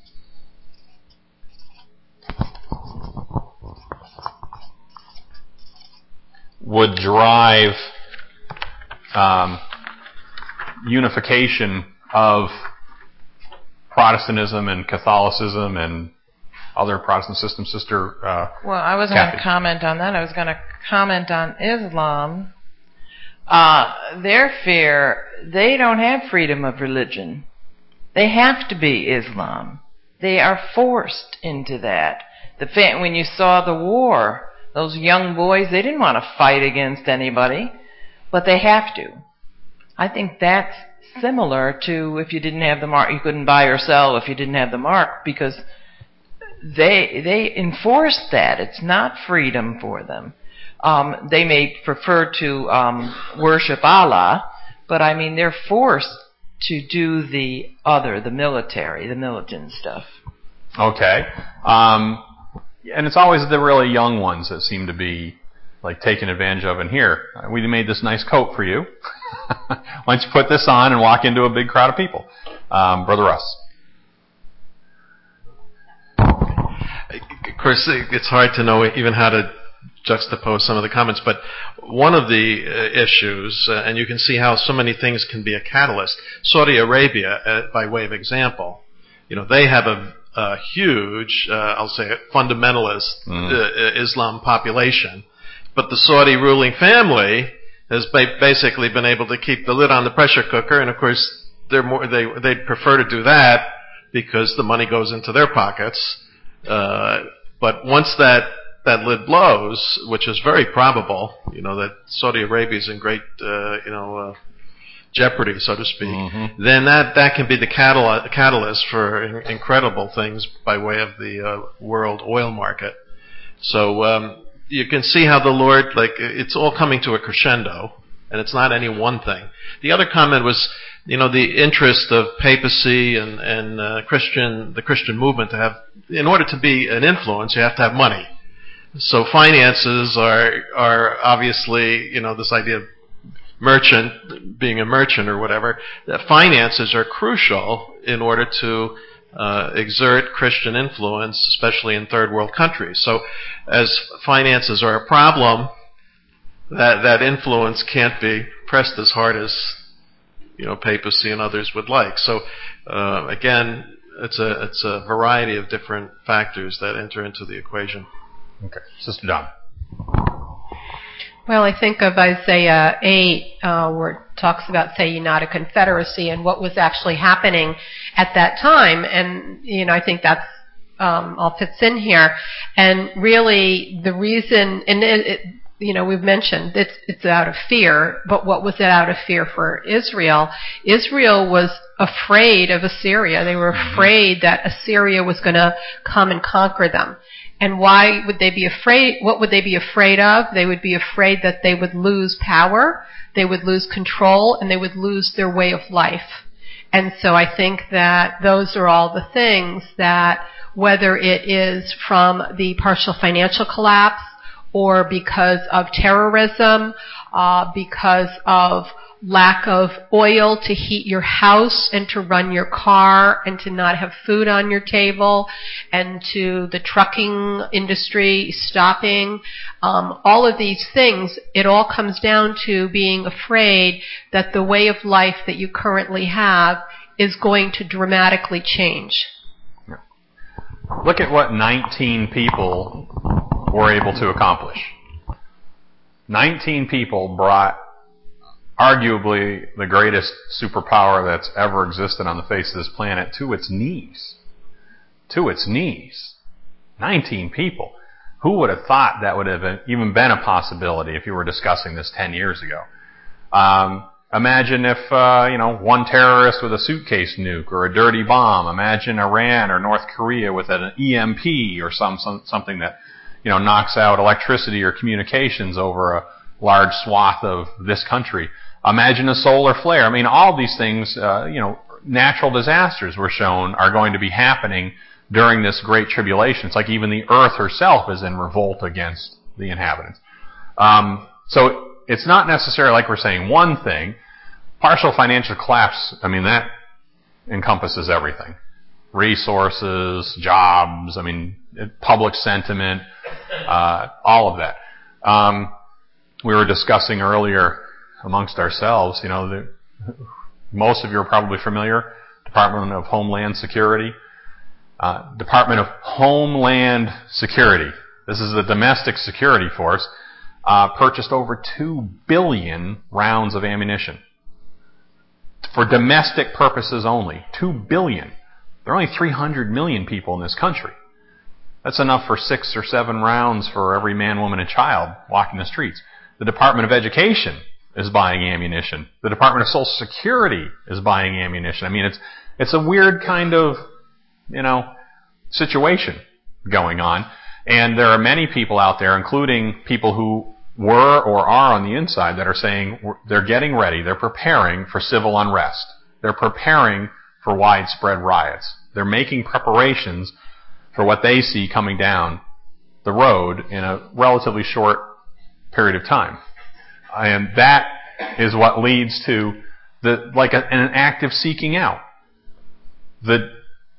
Would drive um, unification of Protestantism and Catholicism and other Protestant systems, Sister uh, Well, I wasn't going to comment on that. I was going to comment on Islam. Uh, their fear, they don't have freedom of religion. They have to be Islam. They are forced into that. The fa- when you saw the war, those young boys, they didn't want to fight against anybody, but they have to. I think that's similar to if you didn't have the mark, you couldn't buy or sell if you didn't have the mark, because they they enforced that. It's not freedom for them. Um, they may prefer to um, worship Allah, but I mean they're forced to do the other, the military, the militant stuff. Okay. Um, And it's always the really young ones that seem to be like taken advantage of. And here, we made this nice coat for you. Why don't you put this on and walk into a big crowd of people? Um, Brother Russ. Of course, it's hard to know even how to juxtapose some of the comments, but one of the uh, issues, uh, and you can see how so many things can be a catalyst. Saudi Arabia, uh, by way of example, you know, they have a A huge, uh, I'll say it, fundamentalist mm. uh, Islam population. But the Saudi ruling family has ba- basically been able to keep the lid on the pressure cooker, and of course they're more, they, they'd prefer to do that because the money goes into their pockets. Uh, but once that, that lid blows, which is very probable, you know, that Saudi Arabia is in great, uh, you know, uh, jeopardy, so to speak, mm-hmm. then that, that can be the catal- catalyst for in- incredible things by way of the uh, world oil market. So um, you can see how the Lord, like, it's all coming to a crescendo, and it's not any one thing. The other comment was, you know, the interest of papacy and, and uh, Christian, the Christian movement to have, in order to be an influence, you have to have money. So finances are are obviously, you know, this idea of merchant, being a merchant or whatever, that finances are crucial in order to uh, exert Christian influence, especially in third world countries. So as finances are a problem, that that influence can't be pressed as hard as, you know, papacy and others would like. So uh, again, it's a it's a variety of different factors that enter into the equation. Okay. Sister Don. Well, I think of Isaiah eight, uh, where it talks about, say, not a confederacy, and what was actually happening at that time. And, you know, I think that's um, all fits in here. And really, the reason, and it, it, you know, we've mentioned it's it's out of fear, but what was it out of fear for Israel? Israel was afraid of Assyria. They were afraid that Assyria was going to come and conquer them. And why would they be afraid? What would they be afraid of? They would be afraid that they would lose power, they would lose control, and they would lose their way of life. And so I think that those are all the things that, whether it is from the partial financial collapse or because of terrorism, uh, because of lack of oil to heat your house and to run your car and to not have food on your table, and to the trucking industry stopping, um, all of these things, it all comes down to being afraid that the way of life that you currently have is going to dramatically change. look at what nineteen people were able to accomplish. nineteen people brought arguably the greatest superpower that's ever existed on the face of this planet to its knees. To its knees. nineteen people. Who would have thought that would have even been a possibility if you were discussing this ten years ago? Um, imagine if, uh, you know, one terrorist with a suitcase nuke or a dirty bomb. Imagine Iran or North Korea with an E M P or some, some something that, you know, knocks out electricity or communications over a large swath of this country. Imagine a solar flare. I mean, all these things, uh, you know, natural disasters were shown are going to be happening during this great tribulation. It's like even the earth herself is in revolt against the inhabitants. Um, so it's not necessarily like we're saying one thing. Partial financial collapse, I mean, that encompasses everything. Resources, jobs, I mean, public sentiment, uh, all of that. Um, we were discussing earlier amongst ourselves, you know, the, most of you are probably familiar, Department of Homeland Security. Uh, Department of Homeland Security, this is the domestic security force, uh, purchased over two billion rounds of ammunition. For domestic purposes only. two billion. There are only three hundred million people in this country. That's enough for six or seven rounds for every man, woman, and child walking the streets. The Department of Education is buying ammunition. The Department of Social Security is buying ammunition. I mean, it's it's a weird kind of, you know, situation going on. And there are many people out there, including people who were or are on the inside, that are saying they're getting ready, they're preparing for civil unrest. They're preparing for widespread riots. They're making preparations for what they see coming down the road in a relatively short period of time. And that is what leads to the like a, an active seeking out. The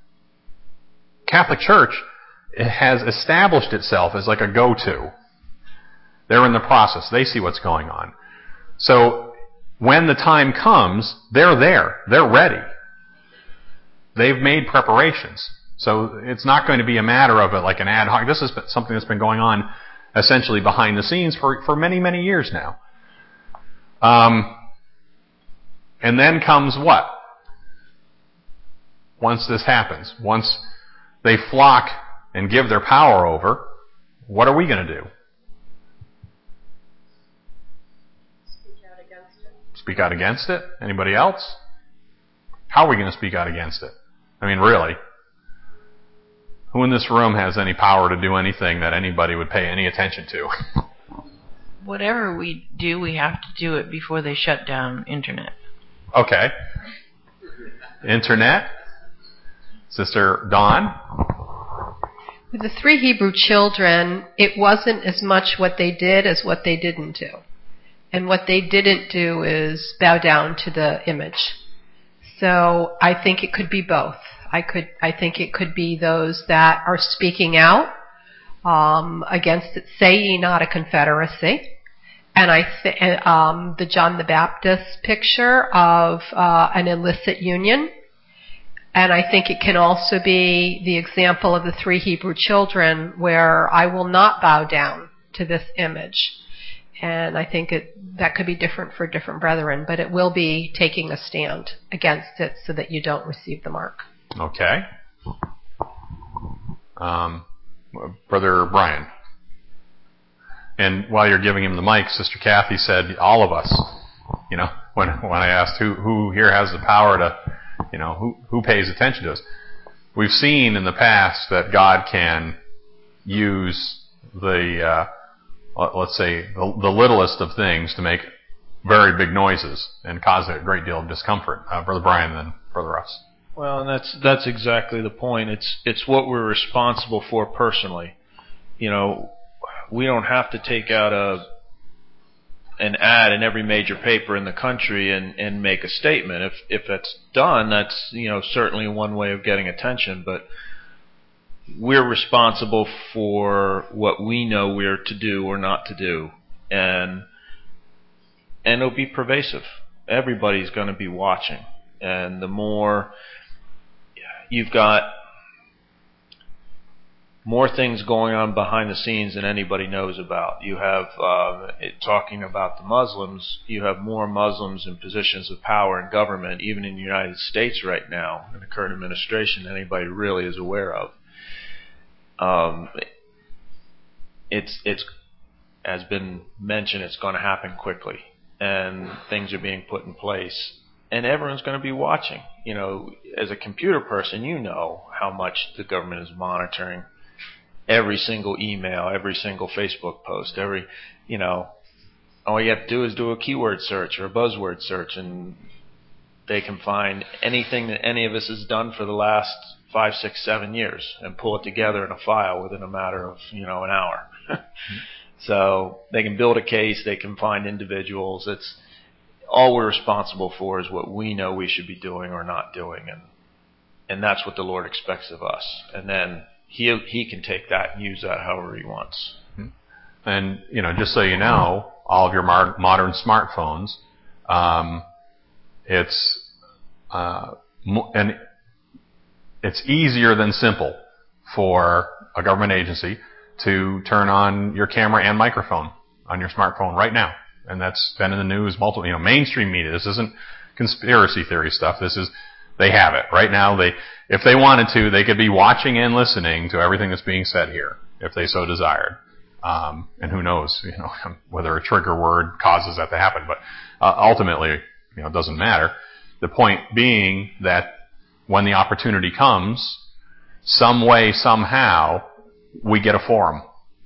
Catholic Church has established itself as like a go-to. They're in the process. They see what's going on. So when the time comes, they're there. They're ready. They've made preparations. So it's not going to be a matter of it like an ad hoc. This is something that's been going on essentially behind the scenes for, for many, many years now. Um, and then comes what? Once this happens, once they flock and give their power over, what are we going to do? Speak out against it. Speak out against it? Anybody else? How are we going to speak out against it? I mean, really? Who in this room has any power to do anything that anybody would pay any attention to? Whatever we do, we have to do it before they shut down internet. Okay. Internet? Sister Dawn? With the three Hebrew children, it wasn't as much what they did as what they didn't do. And what they didn't do is bow down to the image. So I think it could be both. I could, I think it could be those that are speaking out um, against it, say ye not a confederacy. And I th- um, the John the Baptist picture of uh, an illicit union. And I think it can also be the example of the three Hebrew children where I will not bow down to this image. And I think it, that could be different for different brethren, but it will be taking a stand against it so that you don't receive the mark. Okay. Um, Brother Brian. And while you're giving him the mic, Sister Kathy said, all of us, you know, when when I asked who, who here has the power to, you know, who, who pays attention to us. We've seen in the past that God can use the, uh, let's say, the, the littlest of things to make very big noises and cause a great deal of discomfort. Uh, Brother Brian, then Brother Russ. Well, and that's that's exactly the point. It's it's what we're responsible for personally. You know, we don't have to take out a an ad in every major paper in the country and, and make a statement. If if that's done, that's, you know, certainly one way of getting attention, but we're responsible for what we know we're to do or not to do. And and it'll be pervasive. Everybody's going to be watching. And the more you've got more things going on behind the scenes than anybody knows about. You have, uh, it, talking about the Muslims, you have more Muslims in positions of power in government, even in the United States right now, in the current administration, than anybody really is aware of. Um, it's, it's, as been mentioned, it's going to happen quickly, and things are being put in place, and everyone's going to be watching. You know, as a computer person, you know how much the government is monitoring every single email, every single Facebook post, every, you know, all you have to do is do a keyword search or a buzzword search, and they can find anything that any of us has done for the last five, six, seven years and pull it together in a file within a matter of, you know, an hour. So they can build a case, they can find individuals. It's all we're responsible for is what we know we should be doing or not doing, and and that's what the Lord expects of us. And then He he can take that and use that however He wants. And, you know, just so you know, all of your mar- modern smartphones, um, it's uh, mo- and it's easier than simple for a government agency to turn on your camera and microphone on your smartphone right now. And that's been in the news multiple, you know, mainstream media. This isn't conspiracy theory stuff. This is, they have it right now. They, if they wanted to, they could be watching and listening to everything that's being said here, if they so desired. Um, and who knows, you know, whether a trigger word causes that to happen. But uh, ultimately, you know, it doesn't matter. The point being that when the opportunity comes, some way, somehow, we get a forum.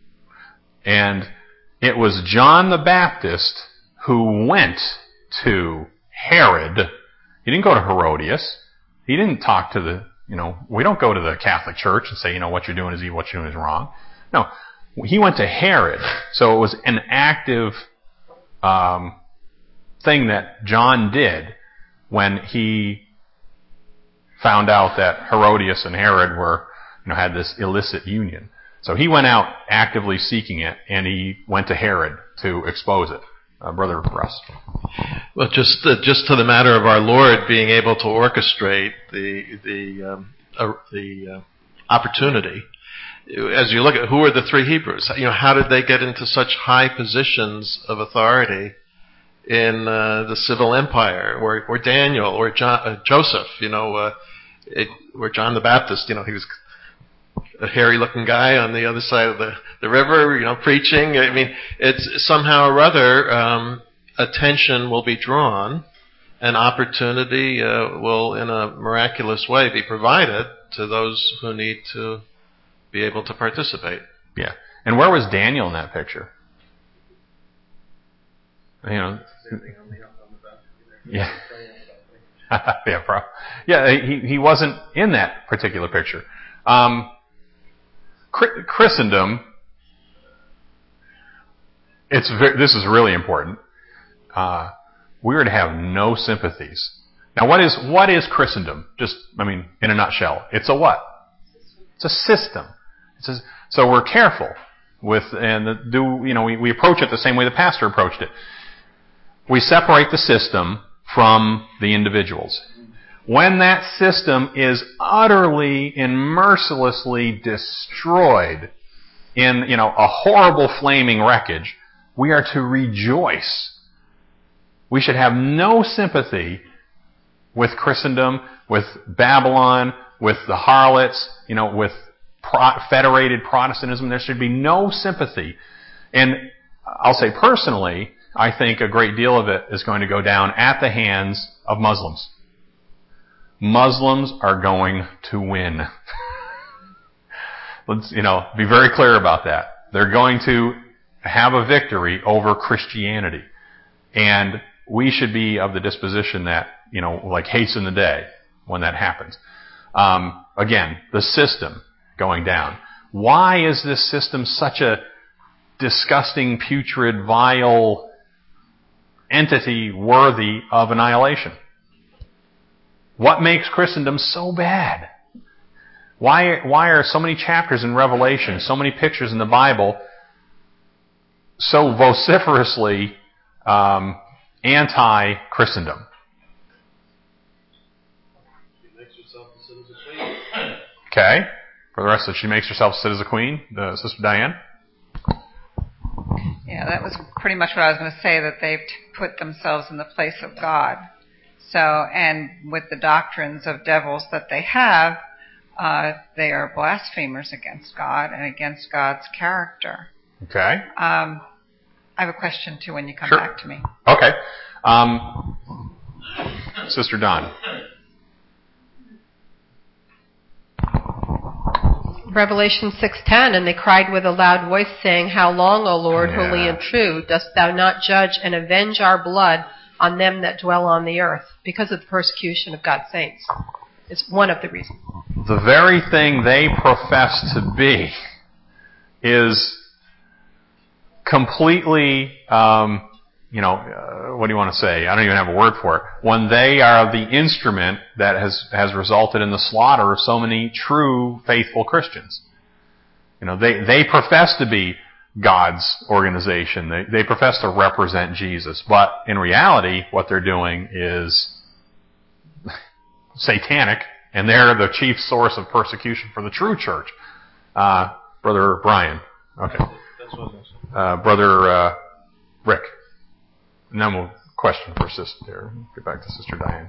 And it was John the Baptist who went to Herod. He didn't go to Herodias. He didn't talk to the, you know, we don't go to the Catholic Church and say, you know, what you're doing is evil, what you're doing is wrong. No, he went to Herod. So it was an active um, thing that John did when he found out that Herodias and Herod were, you know, had this illicit union. So he went out actively seeking it, and he went to Herod to expose it. Uh, Brother Russ. Well, just uh, just to the matter of our Lord being able to orchestrate the the um, uh, the uh, opportunity. As you look at who are the three Hebrews, you know, how did they get into such high positions of authority in uh, the civil empire, or or Daniel, or John, uh, Joseph, you know, uh, it, or John the Baptist, you know, he was a hairy-looking guy on the other side of the, the river, you know, preaching. I mean, it's somehow or other um, attention will be drawn, and opportunity uh, will, in a miraculous way, be provided to those who need to be able to participate. Yeah. And where was Daniel in that picture? You know. Yeah. yeah, bro. Yeah, he he wasn't in that particular picture. Um, Christendom. It's very, this is really important. Uh, we are to have no sympathies. Now, what is what is Christendom? Just, I mean, in a nutshell, it's a what? It's a system. It's a, so we're careful with and the, do you know we, we approach it the same way the pastor approached it. We separate the system from the individuals. When that system is utterly and mercilessly destroyed in, you know, a horrible flaming wreckage, we are to rejoice. We should have no sympathy with Christendom, with Babylon, with the harlots, you know, with pro- federated Protestantism. There should be no sympathy. And I'll say personally, I think a great deal of it is going to go down at the hands of Muslims. Muslims are going to win. Let's, you know, be very clear about that. They're going to have a victory over Christianity. And we should be of the disposition that, you know, like hasten the day when that happens. Um, again, the system going down. Why is this system such a disgusting, putrid, vile entity worthy of annihilation? What makes Christendom so bad? Why, why are so many chapters in Revelation, so many pictures in the Bible so vociferously um, anti-Christendom? Okay. For the rest of it, she makes herself sit as a queen, uh, Sister Diane. Yeah, that was pretty much what I was going to say, that they've put themselves in the place of God. So, and with the doctrines of devils that they have, uh, they are blasphemers against God and against God's character. Okay. Um, I have a question, too, when you come sure. back to me. Okay. Um, Sister Dawn. Revelation six ten, and they cried with a loud voice, saying, How long, O Lord, yeah. holy and true, dost thou not judge and avenge our blood on them that dwell on the earth? Because of the persecution of God's saints. It's one of the reasons. The very thing they profess to be is completely, um, you know, uh, what do you want to say? I don't even have a word for it. When they are the instrument that has, has resulted in the slaughter of so many true, faithful Christians. You know, they, they profess to be God's organization. They, they profess to represent Jesus. But in reality, what they're doing is satanic, and they're the chief source of persecution for the true church. Uh, Brother Brian. Okay. That's what I was saying. Uh, Brother uh, Rick. And then we'll question for Sister. Get back to Sister Diane.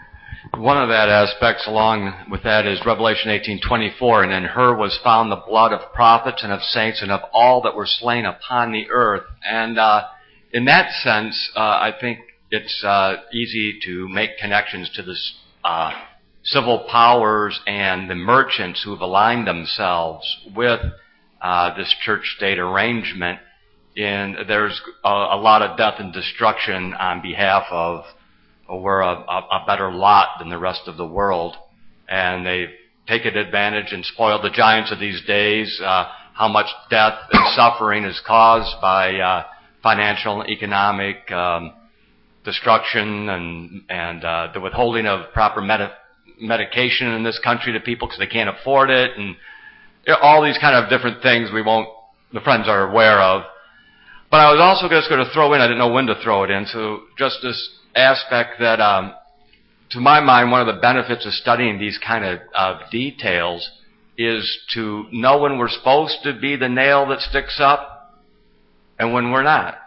One of that aspects along with that is Revelation eighteen twenty-four, and in her was found the blood of prophets and of saints and of all that were slain upon the earth. And uh, in that sense, uh, I think it's uh, easy to make connections to the uh, civil powers and the merchants who have aligned themselves with uh, this church-state arrangement. In there's a, a lot of death and destruction on behalf of we're a, a, a better lot than the rest of the world, and they've taken advantage and spoiled the giants of these days. Uh, how much death and suffering is caused by uh, financial and economic um, destruction and and uh, the withholding of proper medi- medication in this country to people because they can't afford it, and you know, all these kind of different things we won't the friends are aware of. But I was also just going to throw in, I didn't know when to throw it in, so just this aspect that, um, to my mind, one of the benefits of studying these kind of uh, details is to know when we're supposed to be the nail that sticks up and when we're not.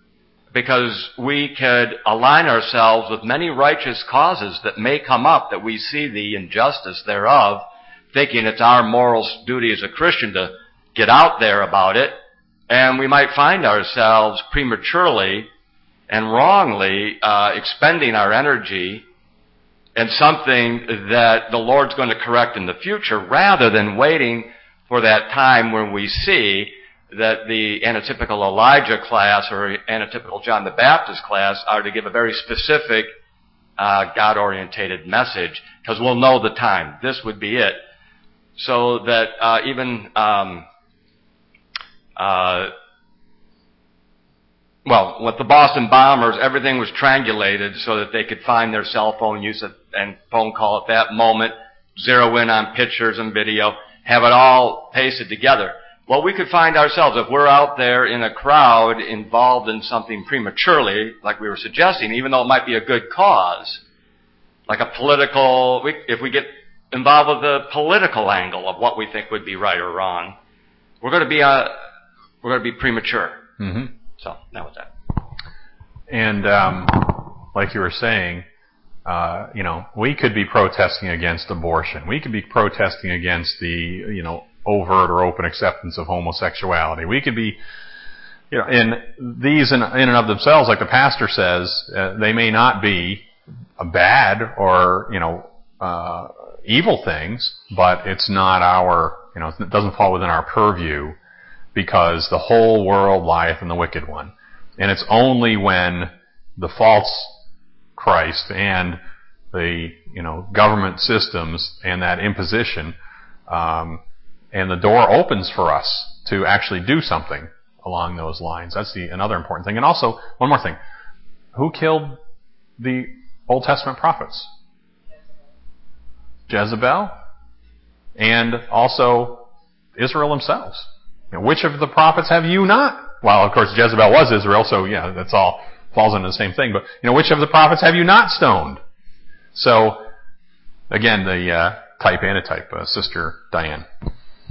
Because we could align ourselves with many righteous causes that may come up that we see the injustice thereof, thinking it's our moral duty as a Christian to get out there about it. And we might find ourselves prematurely and wrongly uh, expending our energy in something that the Lord's going to correct in the future, rather than waiting for that time when we see that the antitypical Elijah class or antitypical John the Baptist class are to give a very specific uh, God-orientated message, because we'll know the time. This would be it. So that uh, even... Um, Uh, well, with the Boston bombers, everything was triangulated so that they could find their cell phone use and phone call at that moment, zero in on pictures and video, have it all pasted together. Well, we could find ourselves, if we're out there in a crowd involved in something prematurely, like we were suggesting, even though it might be a good cause, like a political, if we get involved with the political angle of what we think would be right or wrong, we're going to be a We're going to be premature. Mm-hmm. So, that was that. And um, like you were saying, uh, you know, we could be protesting against abortion. We could be protesting against the, you know, overt or open acceptance of homosexuality. We could be, you know, and these in, in and of themselves, like the pastor says, uh, they may not be a bad or, you know, uh, evil things, but it's not our, you know, it doesn't fall within our purview, because the whole world lieth in the wicked one. And it's only when the false Christ and the, you know, government systems and that imposition, um, and the door opens for us to actually do something along those lines. That's the another important thing. And also, one more thing. Who killed the Old Testament prophets? Jezebel. And also Israel themselves. You know, which of the prophets have you not? Well, of course, Jezebel was Israel, so yeah, that's all falls into the same thing. But, you know, which of the prophets have you not stoned? So, again, the uh, type antitype, uh, Sister Diane.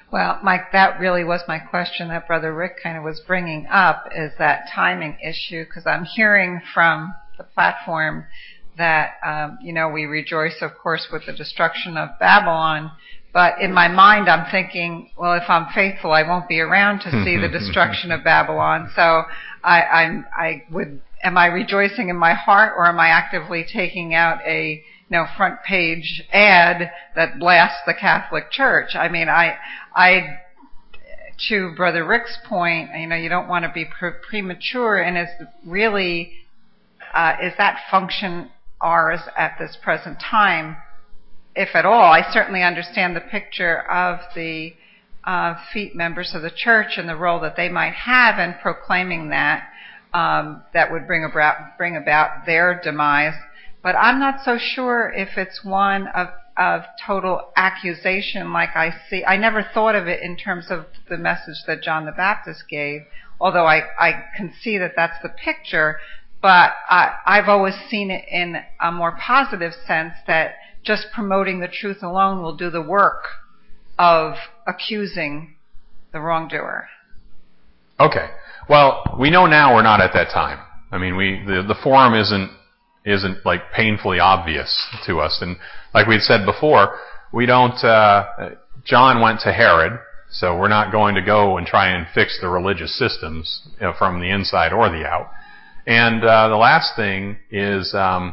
Well, Mike, that really was my question that Brother Rick kind of was bringing up, is that timing issue, because I'm hearing from the platform that, um, you know, we rejoice, of course, with the destruction of Babylon, but in my mind I'm thinking, well, if I'm faithful, I won't be around to see the destruction of Babylon, so I, I'm, I would, am I rejoicing in my heart, or am I actively taking out a you know, front page ad that blasts the Catholic Church? I mean, I, I, to Brother Rick's point, you know, you don't want to be pre- premature, and is really, uh, is that function ours at this present time, if at all? I certainly understand the picture of the uh, feet members of the church and the role that they might have in proclaiming that, um, that would bring about, bring about their demise. But I'm not so sure if it's one of, of total accusation like I see. I never thought of it in terms of the message that John the Baptist gave, although I, I can see that that's the picture. But I, I've always seen it in a more positive sense, that just promoting the truth alone will do the work of accusing the wrongdoer. Okay. Well, we know now we're not at that time. I mean, we the, the forum isn't isn't like painfully obvious to us. And like we had said before, we don't, uh, John went to Herod, so we're not going to go and try and fix the religious systems, you know, from the inside or the out. And uh, the last thing is, um,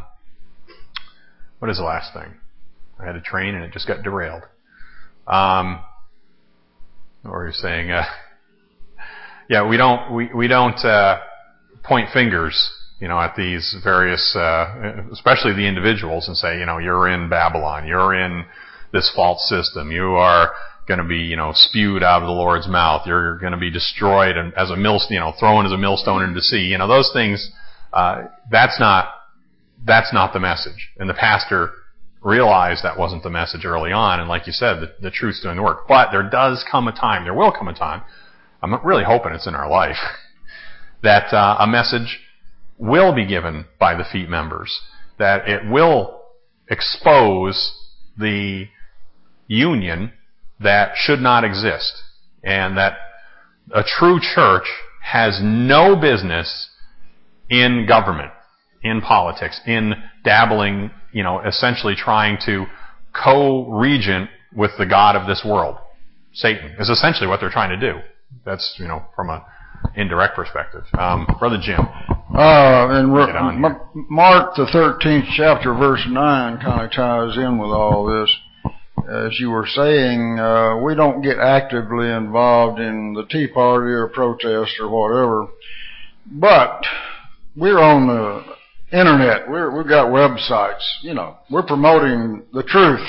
what is the last thing? I had a train and it just got derailed. Um, what were you saying? Uh, yeah, we don't, we, we don't uh, point fingers, you know, at these various, uh, especially the individuals, and say, you know, you're in Babylon, you're in this false system, you are going to be, you know, spewed out of the Lord's mouth, you're going to be destroyed and as a mill, you know, thrown as a millstone into the sea. You know, those things, uh, that's not, that's not the message. And the pastor realized that wasn't the message early on, and like you said, the, the truth's doing the work. But there does come a time, there will come a time, I'm really hoping it's in our life, that uh, a message will be given by the feet members, that it will expose the union that should not exist, and that a true church has no business in government, in politics, in dabbling, you know, essentially trying to co-regent with the god of this world. Satan is essentially what they're trying to do. That's, you know, from a indirect perspective. Um, Brother Jim. Uh, and re- Mark, the thirteenth chapter, verse nine, kind of ties in with all this. As you were saying, uh, we don't get actively involved in the Tea Party or protest or whatever, but we're on the internet. We're, we've got websites. You know, we're promoting the truth,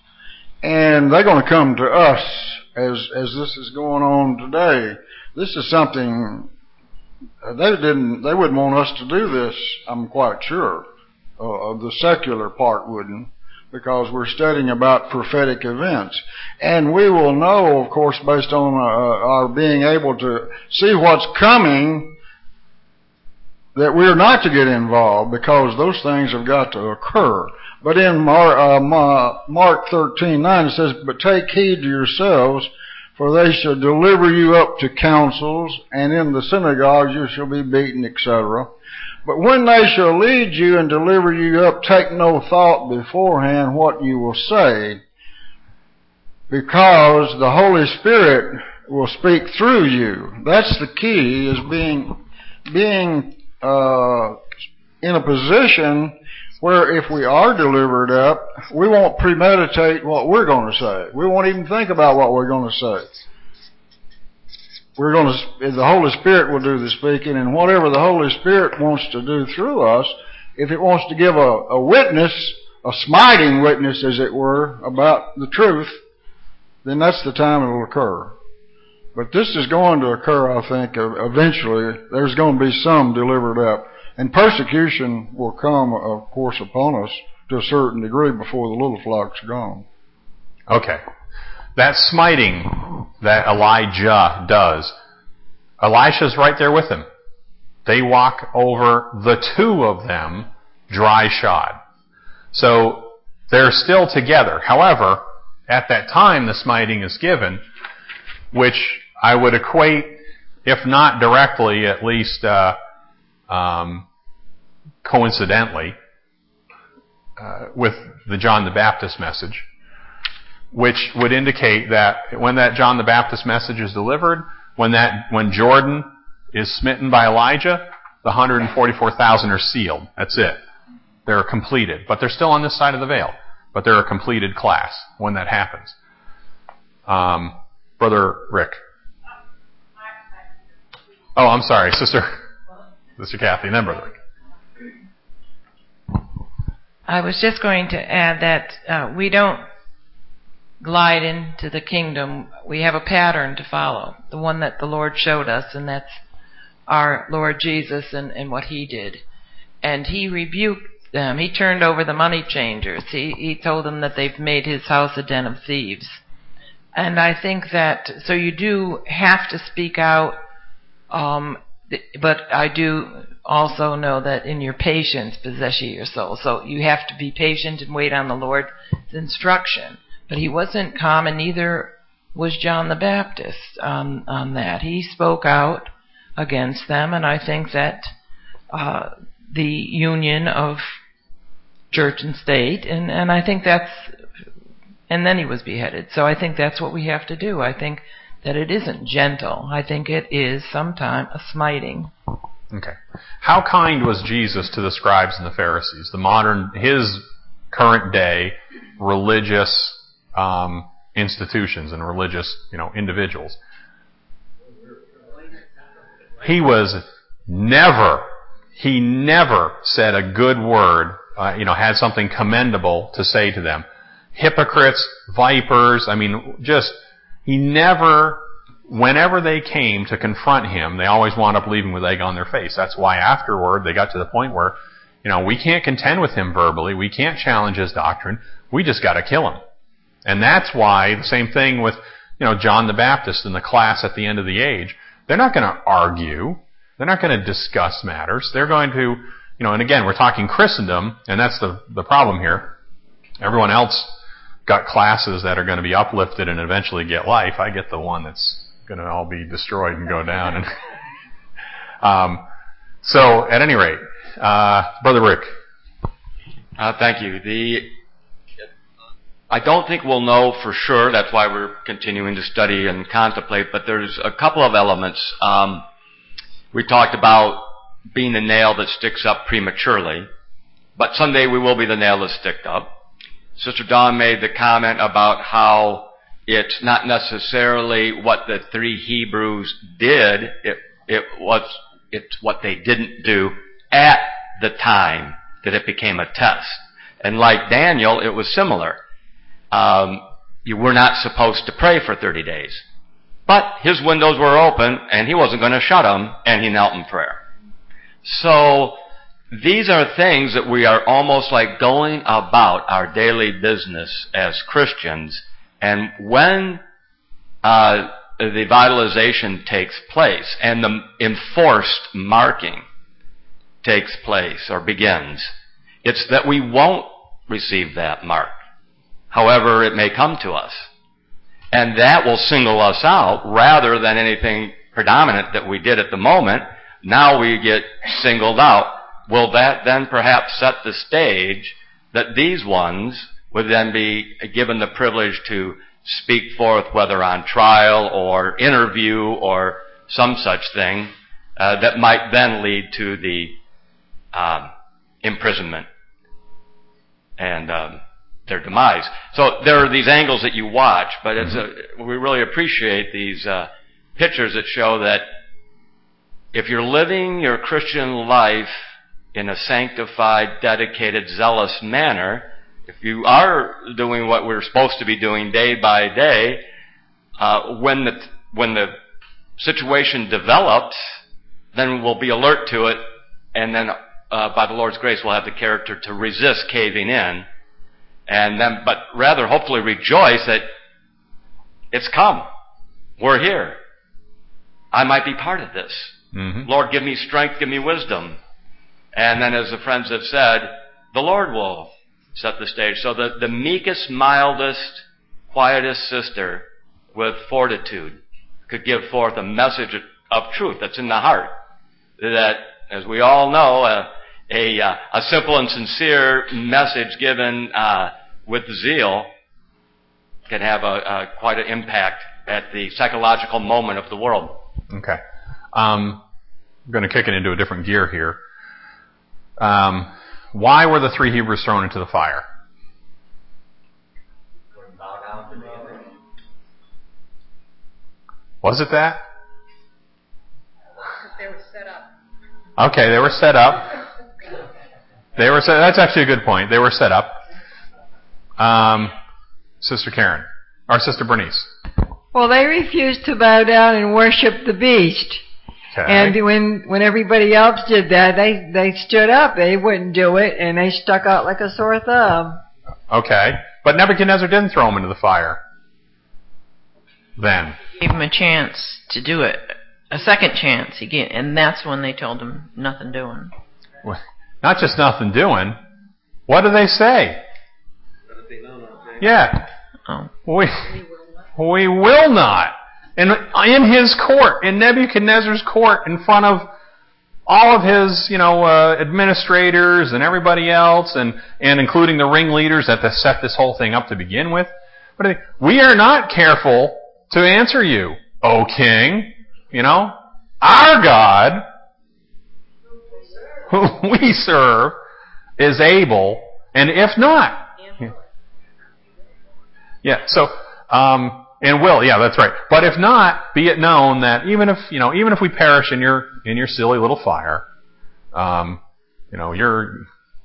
and they're going to come to us as as this is going on today. This is something they didn't. They wouldn't want us to do this. I'm quite sure. Uh, the secular part wouldn't, because we're studying about prophetic events. And we will know, of course, based on uh, our being able to see what's coming, that we're not to get involved, because those things have got to occur. But in Mark, uh, Mark thirteen nine, it says, "But take heed to yourselves, for they shall deliver you up to councils, and in the synagogues you shall be beaten," et cetera. "But when they shall lead you and deliver you up, take no thought beforehand what you will say, because the Holy Spirit will speak through you." That's the key, is being being uh, in a position where if we are delivered up, we won't premeditate what we're going to say. We won't even think about what we're going to say. We're going to, the Holy Spirit will do the speaking, and whatever the Holy Spirit wants to do through us, if it wants to give a, a witness, a smiting witness, as it were, about the truth, then that's the time it will occur. But this is going to occur, I think, eventually. There's going to be some delivered up. And persecution will come, of course, upon us to a certain degree before the little flock's gone. Okay. That smiting that Elijah does, Elisha's right there with him. They walk over, the two of them, dry shod. So they're still together. However, at that time the smiting is given, which I would equate, if not directly, at least uh, um, coincidentally, uh, with the John the Baptist message, which would indicate that when that John the Baptist message is delivered, when that when Jordan is smitten by Elijah, the one hundred forty-four thousand are sealed. That's it. They're completed. But they're still on this side of the veil. But they're a completed class when that happens. Um, Brother Rick. Oh, I'm sorry, Sister Sister Kathy, and then Brother Rick. I was just going to add that uh, we don't glide into the kingdom. We have a pattern to follow, the one that the Lord showed us, and that's our Lord Jesus and, and what He did. And He rebuked them. He turned over the money changers. He, he told them that they've made His house a den of thieves. And I think that, so you do have to speak out, um, but I do also know that in your patience possess ye your soul. So you have to be patient and wait on the Lord's instruction. But He wasn't calm, and neither was John the Baptist on, on that. He spoke out against them, and I think that uh, the union of church and state, and, and I think that's, and then he was beheaded. So I think that's what we have to do. I think that it isn't gentle. I think it is sometimes a smiting. Okay. How kind was Jesus to the scribes and the Pharisees, the modern, his current day religious um, institutions and religious, you know, individuals? He was never, he never said a good word, uh, you know, had something commendable to say to them. Hypocrites, vipers, I mean, just, he never, whenever they came to confront him, they always wound up leaving with egg on their face. That's why afterward they got to the point where, you know, we can't contend with him verbally, we can't challenge his doctrine, we just got to kill him. And that's why the same thing with, you know, John the Baptist and the class at the end of the age. They're not going to argue. They're not going to discuss matters. They're going to, you know, and again, we're talking Christendom, and that's the, the problem here. Everyone else got classes that are going to be uplifted and eventually get life. I get the one that's going to all be destroyed and go down. And um, so, at any rate, uh, Brother Rick. Uh, thank you. The I don't think we'll know for sure. That's why we're continuing to study and contemplate. But there's a couple of elements. Um, we talked about being the nail that sticks up prematurely. But someday we will be the nail that's sticked up. Sister Dawn made the comment about how it's not necessarily what the three Hebrews did. It, it was, it's what they didn't do at the time that it became a test. And like Daniel, it was similar. Um, you were not supposed to pray for thirty days. But his windows were open, and he wasn't going to shut them, and he knelt in prayer. So these are things that we are almost like going about our daily business as Christians. And when uh, the vitalization takes place and the enforced marking takes place or begins, it's that we won't receive that mark, however it may come to us. And that will single us out rather than anything predominant that we did at the moment. Now we get singled out. Will that then perhaps set the stage that these ones would then be given the privilege to speak forth, whether on trial or interview or some such thing, uh, that might then lead to the um, imprisonment and um, their demise. So there are these angles that you watch, but it's a, we really appreciate these uh, pictures that show that if you're living your Christian life in a sanctified, dedicated, zealous manner, if you are doing what we're supposed to be doing day by day, uh, when the when the situation develops, then we'll be alert to it, and then uh, by the Lord's grace, we'll have the character to resist caving in, and then, but rather hopefully rejoice that it's come. We're here. I might be part of this. Mm-hmm. Lord, give me strength, give me wisdom. And then as the friends have said, the Lord will set the stage. So the, the meekest, mildest, quietest sister with fortitude could give forth a message of truth that's in the heart. That, as we all know, uh, a, uh, a simple and sincere message given uh, with zeal can have a, a quite an impact at the psychological moment of the world. Okay. Um, I'm going to kick it into a different gear here. Um, why were the three Hebrews thrown into the fire? Was it that? They were set up. Okay, they were set up. They were set. That's actually a good point. They were set up. Um, Sister Karen, or Sister Bernice. Well, they refused to bow down and worship the beast. Okay. And when when everybody else did that, they they stood up. They wouldn't do it, and they stuck out like a sore thumb. Okay, but Nebuchadnezzar didn't throw them into the fire. Then Gave him a chance to do it, a second chance. He gave, and that's when they told him nothing doing. Not just nothing doing. What do they say? Yeah. Oh. We we will not. And in his court, in Nebuchadnezzar's court, in front of all of his, you know, uh, administrators and everybody else, and, and including the ringleaders that set this whole thing up to begin with. What are they? We are not careful to answer you, O king. You know, our God, who we serve, is able, and if not, yeah. So, um, and will, yeah, that's right. But if not, be it known that even if you know, even if we perish in your in your silly little fire, um, you know, you're.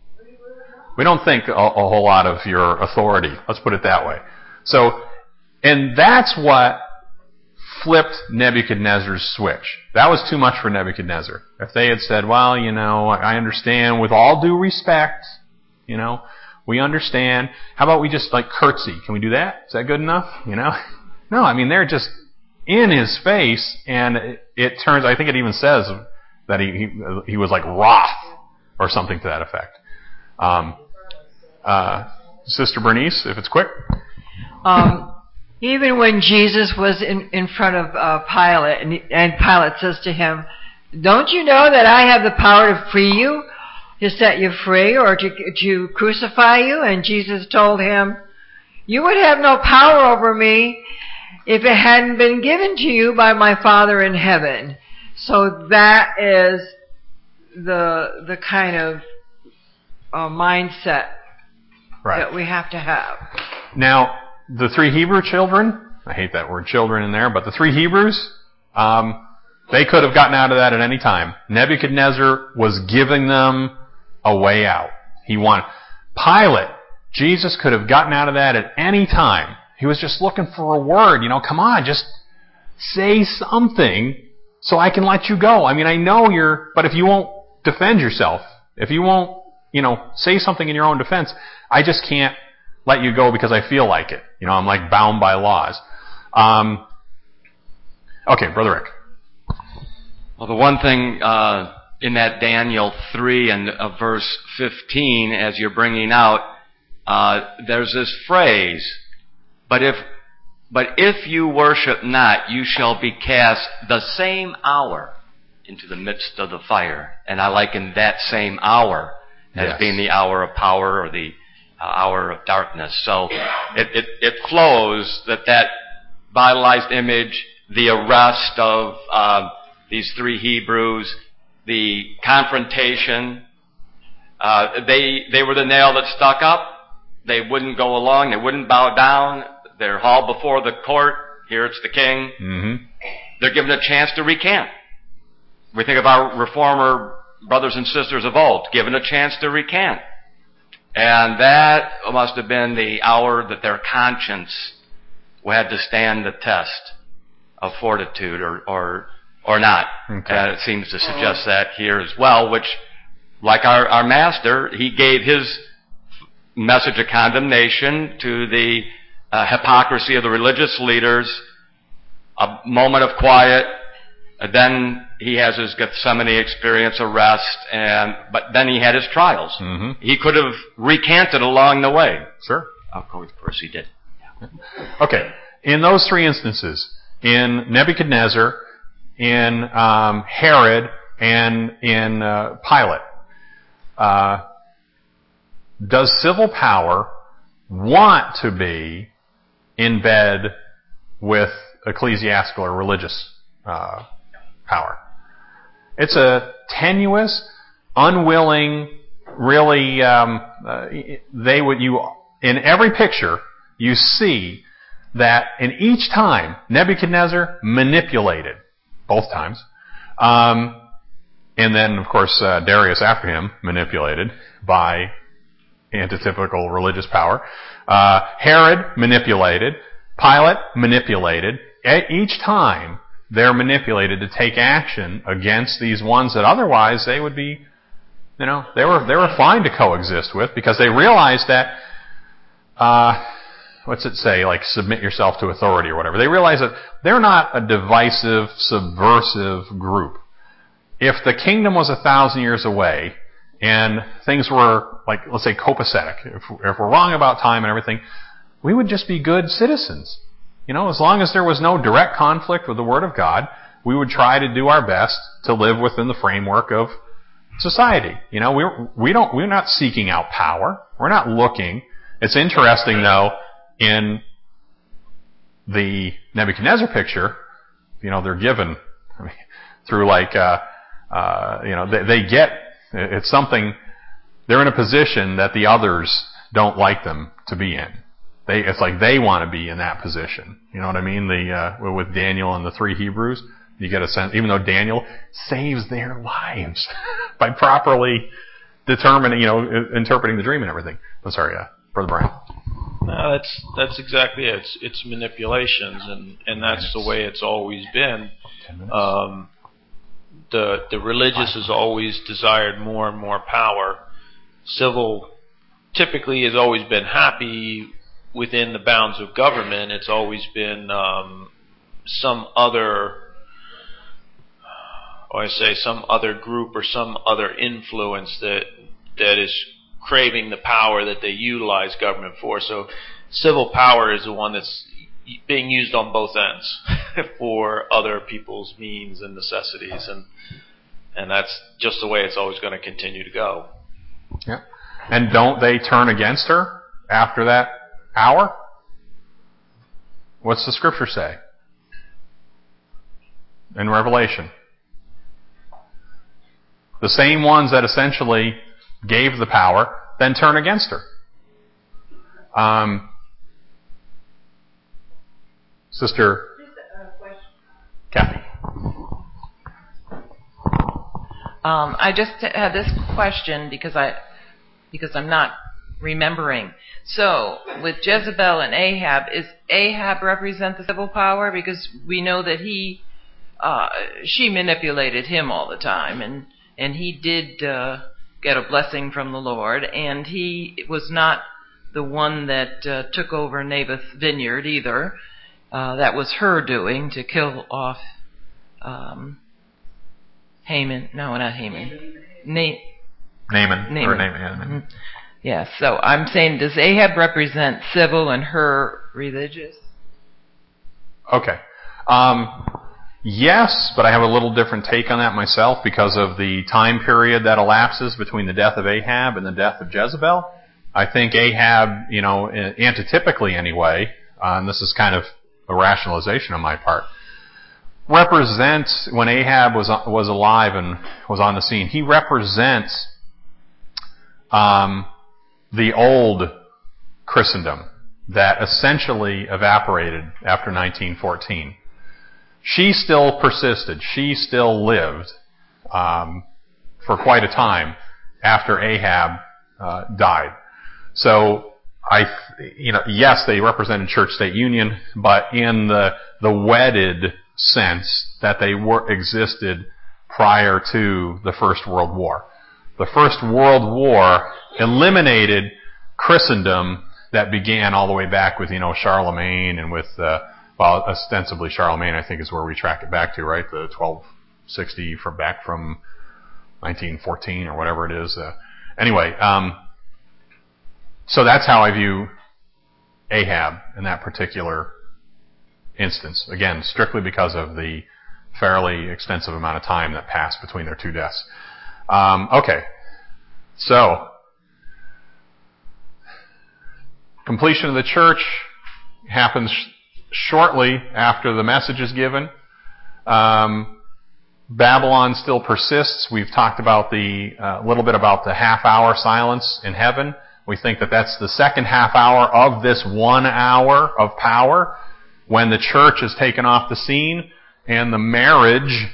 We don't think a, a whole lot of your authority. Let's put it that way. So, and that's what flipped Nebuchadnezzar's switch. That was too much for Nebuchadnezzar. If they had said, well, you know, I understand, with all due respect, you know, we understand. How about we just like curtsy? Can we do that? Is that good enough? You know? No, I mean, they're just in his face, and it, it turns, I think it even says that he, he, he was like wroth or something to that effect. Um, uh, Sister Bernice, if it's quick. Um, Even when Jesus was in, in front of uh, Pilate, and, and Pilate says to him, don't you know that I have the power to free you, to set you free, or to, to crucify you? And Jesus told him, you would have no power over me if it hadn't been given to you by my Father in heaven. So that is the the kind of uh, mindset right. that we have to have. Now, the three Hebrew children, I hate that word children in there, but the three Hebrews, um, they could have gotten out of that at any time. Nebuchadnezzar was giving them a way out. He wanted, Pilate, Jesus could have gotten out of that at any time. He was just looking for a word, you know, come on, just say something so I can let you go. I mean, I know you're, but if you won't defend yourself, if you won't, you know, say something in your own defense, I just can't let you go because I feel like it. You know, I'm like bound by laws. Um, okay, Brother Rick. Well, the one thing uh, in that Daniel three and uh, verse fifteen, as you're bringing out, uh, there's this phrase, but if but if you worship not, you shall be cast the same hour into the midst of the fire. And I liken that same hour as yes. being the hour of power or the uh, hour of darkness. So it, it, it flows that that vitalized image, the arrest of uh, these three Hebrews, the confrontation, uh, they they were the nail that stuck up. They wouldn't go along. They wouldn't bow down. They're hauled before the court. Here it's the king. Mm-hmm. They're given a chance to recant. We think of our reformer brothers and sisters of old, given a chance to recant. And that must have been the hour that their conscience had to stand the test of fortitude or or, or not. Okay. And it seems to suggest that here as well, which, like our, our master, he gave his message of condemnation to the uh, hypocrisy of the religious leaders, a moment of quiet, and then he has his Gethsemane experience, arrest, and but then he had his trials. Mm-hmm. He could have recanted along the way. Sure. Of course he did. Okay. In those three instances, in Nebuchadnezzar, in um, Herod, and in uh, Pilate. Uh, does civil power want to be in bed with ecclesiastical or religious uh, power? It's a tenuous, unwilling, really, um, uh, they would, you, in every picture, you see that in each time, Nebuchadnezzar manipulated, both times, um, and then, of course, uh, Darius after him manipulated by antitypical religious power. Uh, Herod manipulated. Pilate manipulated. Each time, they're manipulated to take action against these ones that otherwise they would be, you know, they were they were fine to coexist with, because they realized that, uh, what's it say, like submit yourself to authority or whatever. They realized that they're not a divisive, subversive group. If the kingdom was a thousand years away and things were, like, let's say, copacetic, if, if we're wrong about time and everything, we would just be good citizens. You know, as long as there was no direct conflict with the Word of God, we would try to do our best to live within the framework of society. You know, we're, we don't, we're not seeking out power. We're not looking. It's interesting, though, in the Nebuchadnezzar picture, you know, they're given, I mean, through like, uh, uh, you know, they, they get, it's something, they're in a position that the others don't like them to be in. They, it's like they want to be in that position. You know what I mean? The, uh, with Daniel and the three Hebrews, you get a sense, even though Daniel saves their lives by properly determining, you know, interpreting the dream and everything. I'm sorry, uh, Brother Brian. No, that's that's exactly it. It's, it's manipulations, and, and that's the way it's always been. Um, the the religious has always desired more and more power. Civil typically has always been happy within the bounds of government. It's always been um, some other, or I say some other group or some other influence that that is craving the power that they utilize government for. So civil power is the one that's being used on both ends for other people's means and necessities, and and that's just the way it's always going to continue to go. Yeah. And don't they turn against her after that hour? What's the scripture say in Revelation? The same ones that essentially gave the power then turn against her. Um, Sister Kathy. Um, I just had this question because I because I'm not remembering. So, with Jezebel and Ahab, is Ahab represent the civil power? Because we know that he uh, she manipulated him all the time, and and he did uh, get a blessing from the Lord, and he was not the one that uh, took over Naboth's vineyard either. Uh, that was her doing to kill off um, Haman. No, not Haman. Na- Naaman. Naaman. Or Naaman, yeah, Naaman. Mm-hmm. Yes. So I'm saying, does Ahab represent civil and her religious? Okay. Um, yes, but I have a little different take on that myself because of the time period that elapses between the death of Ahab and the death of Jezebel. I think Ahab, you know, antitypically anyway, uh, and this is kind of a rationalization on my part, represents, when Ahab was was alive and was on the scene, he represents um, the old Christendom that essentially evaporated after nineteen fourteen. She still persisted. She still lived um, for quite a time after Ahab uh, died. So, I, you know, yes, they represented church-state union, but in the the wedded sense that they were existed prior to the First World War. The First World War eliminated Christendom that began all the way back with, you know, Charlemagne and with, uh, well, ostensibly Charlemagne, I think, is where we track it back to, right? The twelve sixty from back from nineteen fourteen or whatever it is. Uh, anyway, um, so that's how I view Ahab in that particular instance. Again, strictly because of the fairly extensive amount of time that passed between their two deaths. Um, okay. So, completion of the church happens sh- shortly after the message is given. Um, Babylon still persists. We've talked about the a uh, little bit about the half-hour silence in heaven. We think that that's the second half hour of this one hour of power when the church is taken off the scene and the marriage,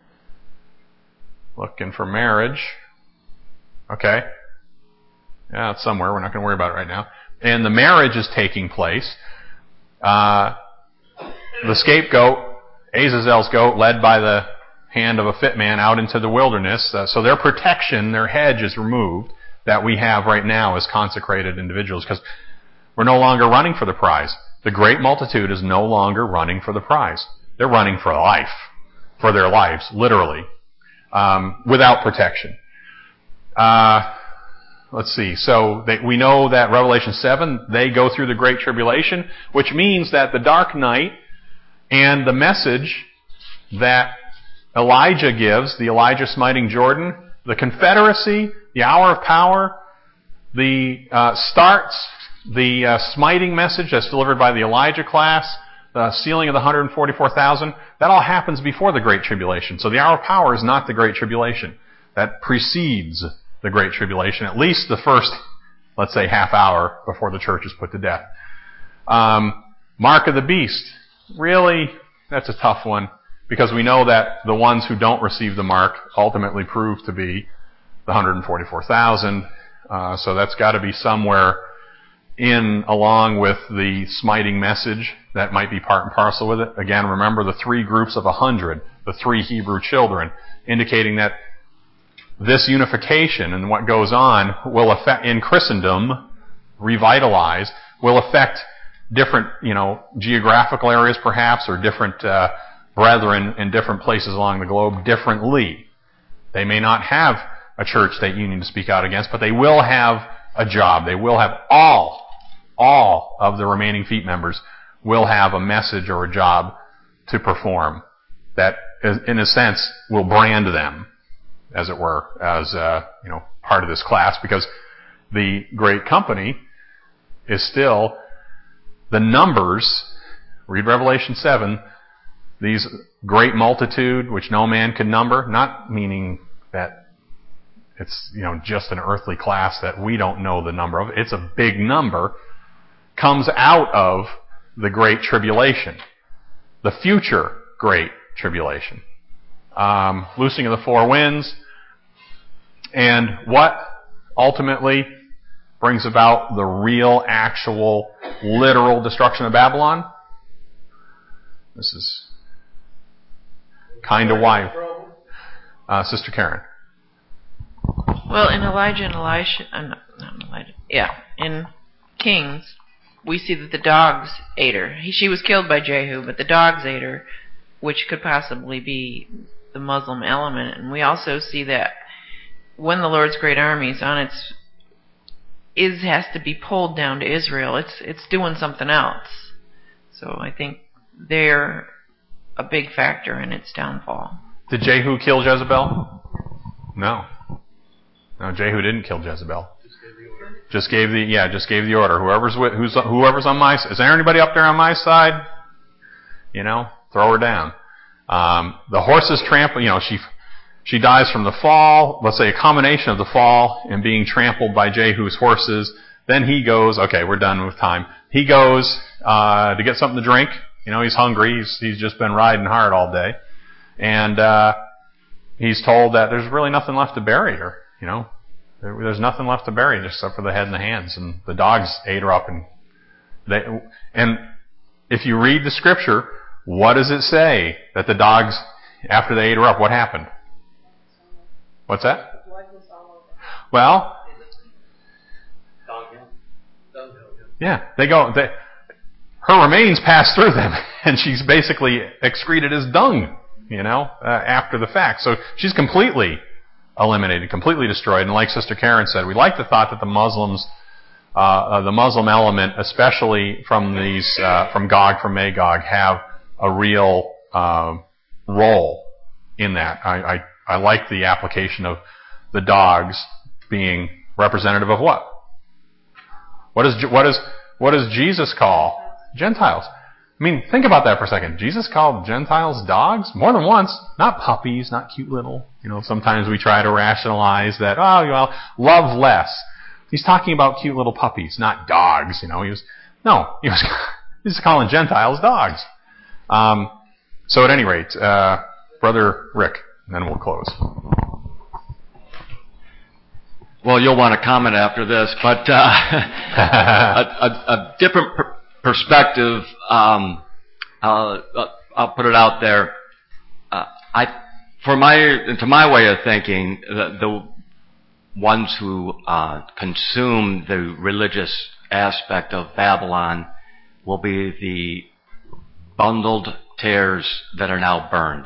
looking for marriage, okay, yeah, it's somewhere, we're not going to worry about it right now, and the marriage is taking place. Uh, the scapegoat, Azazel's goat, led by the hand of a fit man out into the wilderness, uh, so their protection, their hedge is removed that we have right now as consecrated individuals, because we're no longer running for the prize. The great multitude is no longer running for the prize. They're running for life, for their lives, literally, um, without protection. Uh, let's see. So they, we know that Revelation seven, they go through the Great Tribulation, which means that the dark night and the message that Elijah gives, the Elijah smiting Jordan, the confederacy, the hour of power, the uh, starts, the uh, smiting message that's delivered by the Elijah class, the sealing of the one hundred forty-four thousand, that all happens before the Great Tribulation. So the hour of power is not the Great Tribulation. That precedes the Great Tribulation, at least the first, let's say, half hour before the church is put to death. Um, Mark of the Beast. Really, that's a tough one, because we know that the ones who don't receive the mark ultimately prove to be the one hundred forty-four thousand. Uh, so that's got to be somewhere in along with the smiting message. That might be part and parcel with it. Again, remember the three groups of a hundred, the three Hebrew children, indicating that this unification and what goes on will affect, in Christendom, revitalize, will affect different, you know, geographical areas perhaps, or different uh, brethren in different places along the globe differently. They may not have a church-state union to speak out against, but they will have a job. They will have all, all of the remaining F E E P members will have a message or a job to perform that, in a sense, will brand them, as it were, as uh, you know, part of this class, because the great company is still the numbers. Read Revelation seven. These great multitude, which no man can number, not meaning that it's, you know, just an earthly class that we don't know the number of. It's a big number. Comes out of the Great Tribulation, the future Great Tribulation, um, loosing of the four winds, and what ultimately brings about the real, actual, literal destruction of Babylon. This is kind of why, uh, Sister Karen. Well, in Elijah and Elisha, uh, not, not Elijah, yeah, in Kings, we see that the dogs ate her. He, she was killed by Jehu, but the dogs ate her, which could possibly be the Muslim element. And we also see that when the Lord's great army is on its is has to be pulled down to Israel, it's it's doing something else. So I think they're a big factor in its downfall. Did Jehu kill Jezebel? No. No, Jehu didn't kill Jezebel. Just gave the yeah, just gave the order. Whoever's with, who's whoever's on my side. Is there anybody up there on my side? You know, throw her down. Um, the horses trample. You know, she she dies from the fall. Let's say a combination of the fall and being trampled by Jehu's horses. Then he goes. Okay, we're done with time. He goes uh, to get something to drink. You know, he's hungry. He's he's just been riding hard all day, and uh, he's told that there's really nothing left to bury her. You know. There's nothing left to bury except for the head and the hands, and the dogs ate her up. And they, and if you read the scripture, what does it say that the dogs, after they ate her up, what happened? What's that? Well, yeah, they go. They, her remains pass through them, and she's basically excreted as dung. You know, uh, after the fact, so she's completely eliminated, completely destroyed. And like Sister Karen said, we like the thought that the Muslims, uh, uh, the Muslim element, especially from these, uh, from Gog, from Magog, have a real uh, role in that. I, I, I like the application of the dogs being representative of what? What is what is what does Jesus call Gentiles? I mean, think about that for a second. Jesus called Gentiles dogs more than once. Not puppies, not cute little. You know, sometimes we try to rationalize that. Oh, well, love less. He's talking about cute little puppies, not dogs. You know, he was no, he was he was calling Gentiles dogs. Um, so at any rate, uh, Brother Rick, and then we'll close. Well, you'll want to comment after this, but uh, a, a, a different per- perspective. Um, uh, I'll put it out there. Uh, I, for my, to my way of thinking, the, the ones who uh, consume the religious aspect of Babylon will be the bundled tares that are now burned,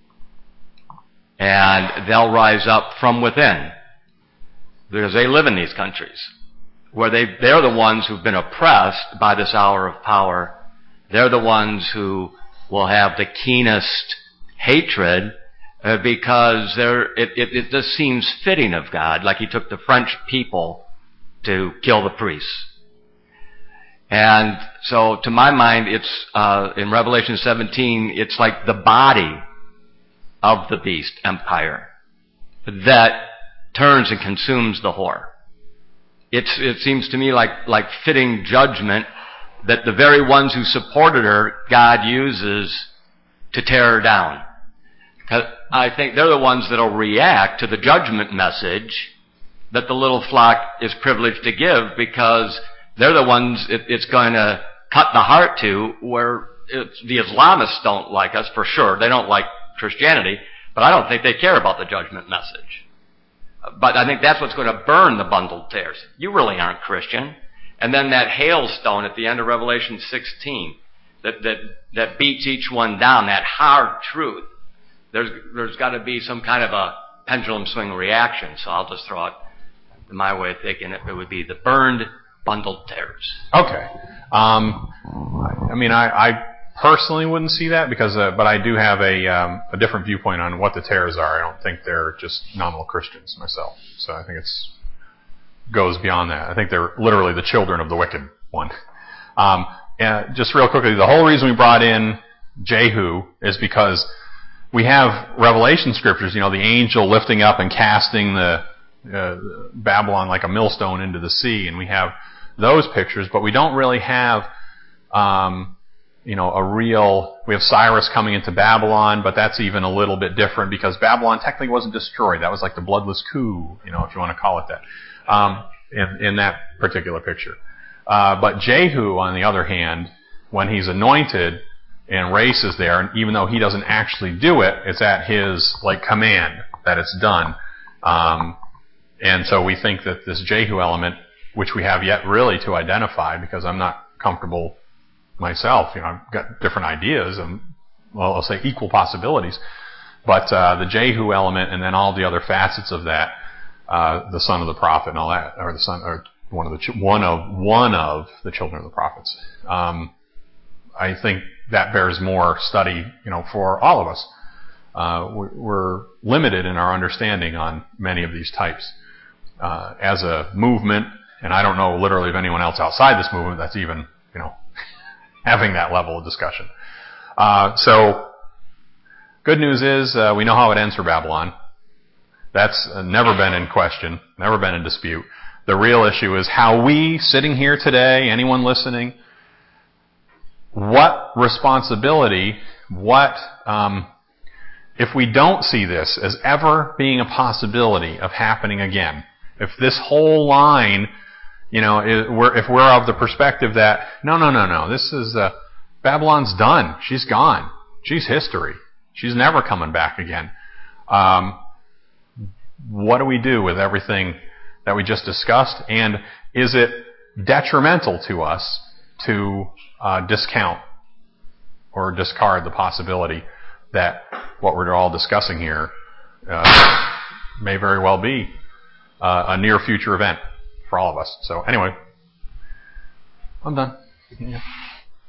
and they'll rise up from within. Because they live in these countries, where they, they're the ones who've been oppressed by this hour of power. They're the ones who will have the keenest hatred uh, because they're, it, it, it just seems fitting of God, like he took the French people to kill the priests. And so, to my mind, it's uh, in Revelation seventeen, it's like the body of the beast empire that turns and consumes the whore. It's, it seems to me like, like fitting judgment that the very ones who supported her, God uses to tear her down. I think they're the ones that'll react to the judgment message that the little flock is privileged to give, because they're the ones it, it's going to cut the heart to, where it's, the Islamists don't like us, for sure. They don't like Christianity, but I don't think they care about the judgment message. But I think that's what's going to burn the bundled tares. You really aren't Christian. And then that hailstone at the end of Revelation sixteen that, that, that beats each one down, that hard truth. There's, there's got to be some kind of a pendulum swing reaction. So I'll just throw out my way of thinking it, it would be the burned bundled tares. Okay. Um, I mean, I, I personally wouldn't see that because, uh, but I do have a um, a different viewpoint on what the tares are. I don't think they're just nominal Christians myself. So I think it's goes beyond that. I think they're literally the children of the wicked one. Um, and just real quickly, the whole reason we brought in Jehu is because we have Revelation scriptures. You know, the angel lifting up and casting the uh, Babylon like a millstone into the sea, and we have those pictures, but we don't really have. Um, You know, a real, we have Cyrus coming into Babylon, but that's even a little bit different because Babylon technically wasn't destroyed. That was like the bloodless coup, you know, if you want to call it that, um, in, in that particular picture. Uh, but Jehu, on the other hand, when he's anointed and race is there, and even though he doesn't actually do it, it's at his, like, command that it's done. Um, and so we think that this Jehu element, which we have yet really to identify because I'm not comfortable myself, you know, I've got different ideas and, well, I'll say equal possibilities. But uh, the Jehu element and then all the other facets of that, uh, the son of the prophet and all that, or the son, or one of the ch- one of one of the children of the prophets. Um, I think that bears more study, you know, for all of us. Uh, we're limited in our understanding on many of these types. Uh, as a movement, and I don't know literally of anyone else outside this movement that's even, you know, having that level of discussion. Uh, so, good news is uh, we know how it ends for Babylon. That's uh, never been in question, never been in dispute. The real issue is how we, sitting here today, anyone listening, what responsibility, what, um, if we don't see this as ever being a possibility of happening again, if this whole line, you know, if we're, if we're of the perspective that, no, no, no, no, this is, uh, Babylon's done. She's gone. She's history. She's never coming back again. Um, what do we do with everything that we just discussed? And is it detrimental to us to uh, discount or discard the possibility that what we're all discussing here uh, may very well be uh, a near future event for all of us? So anyway, I'm done. Yeah.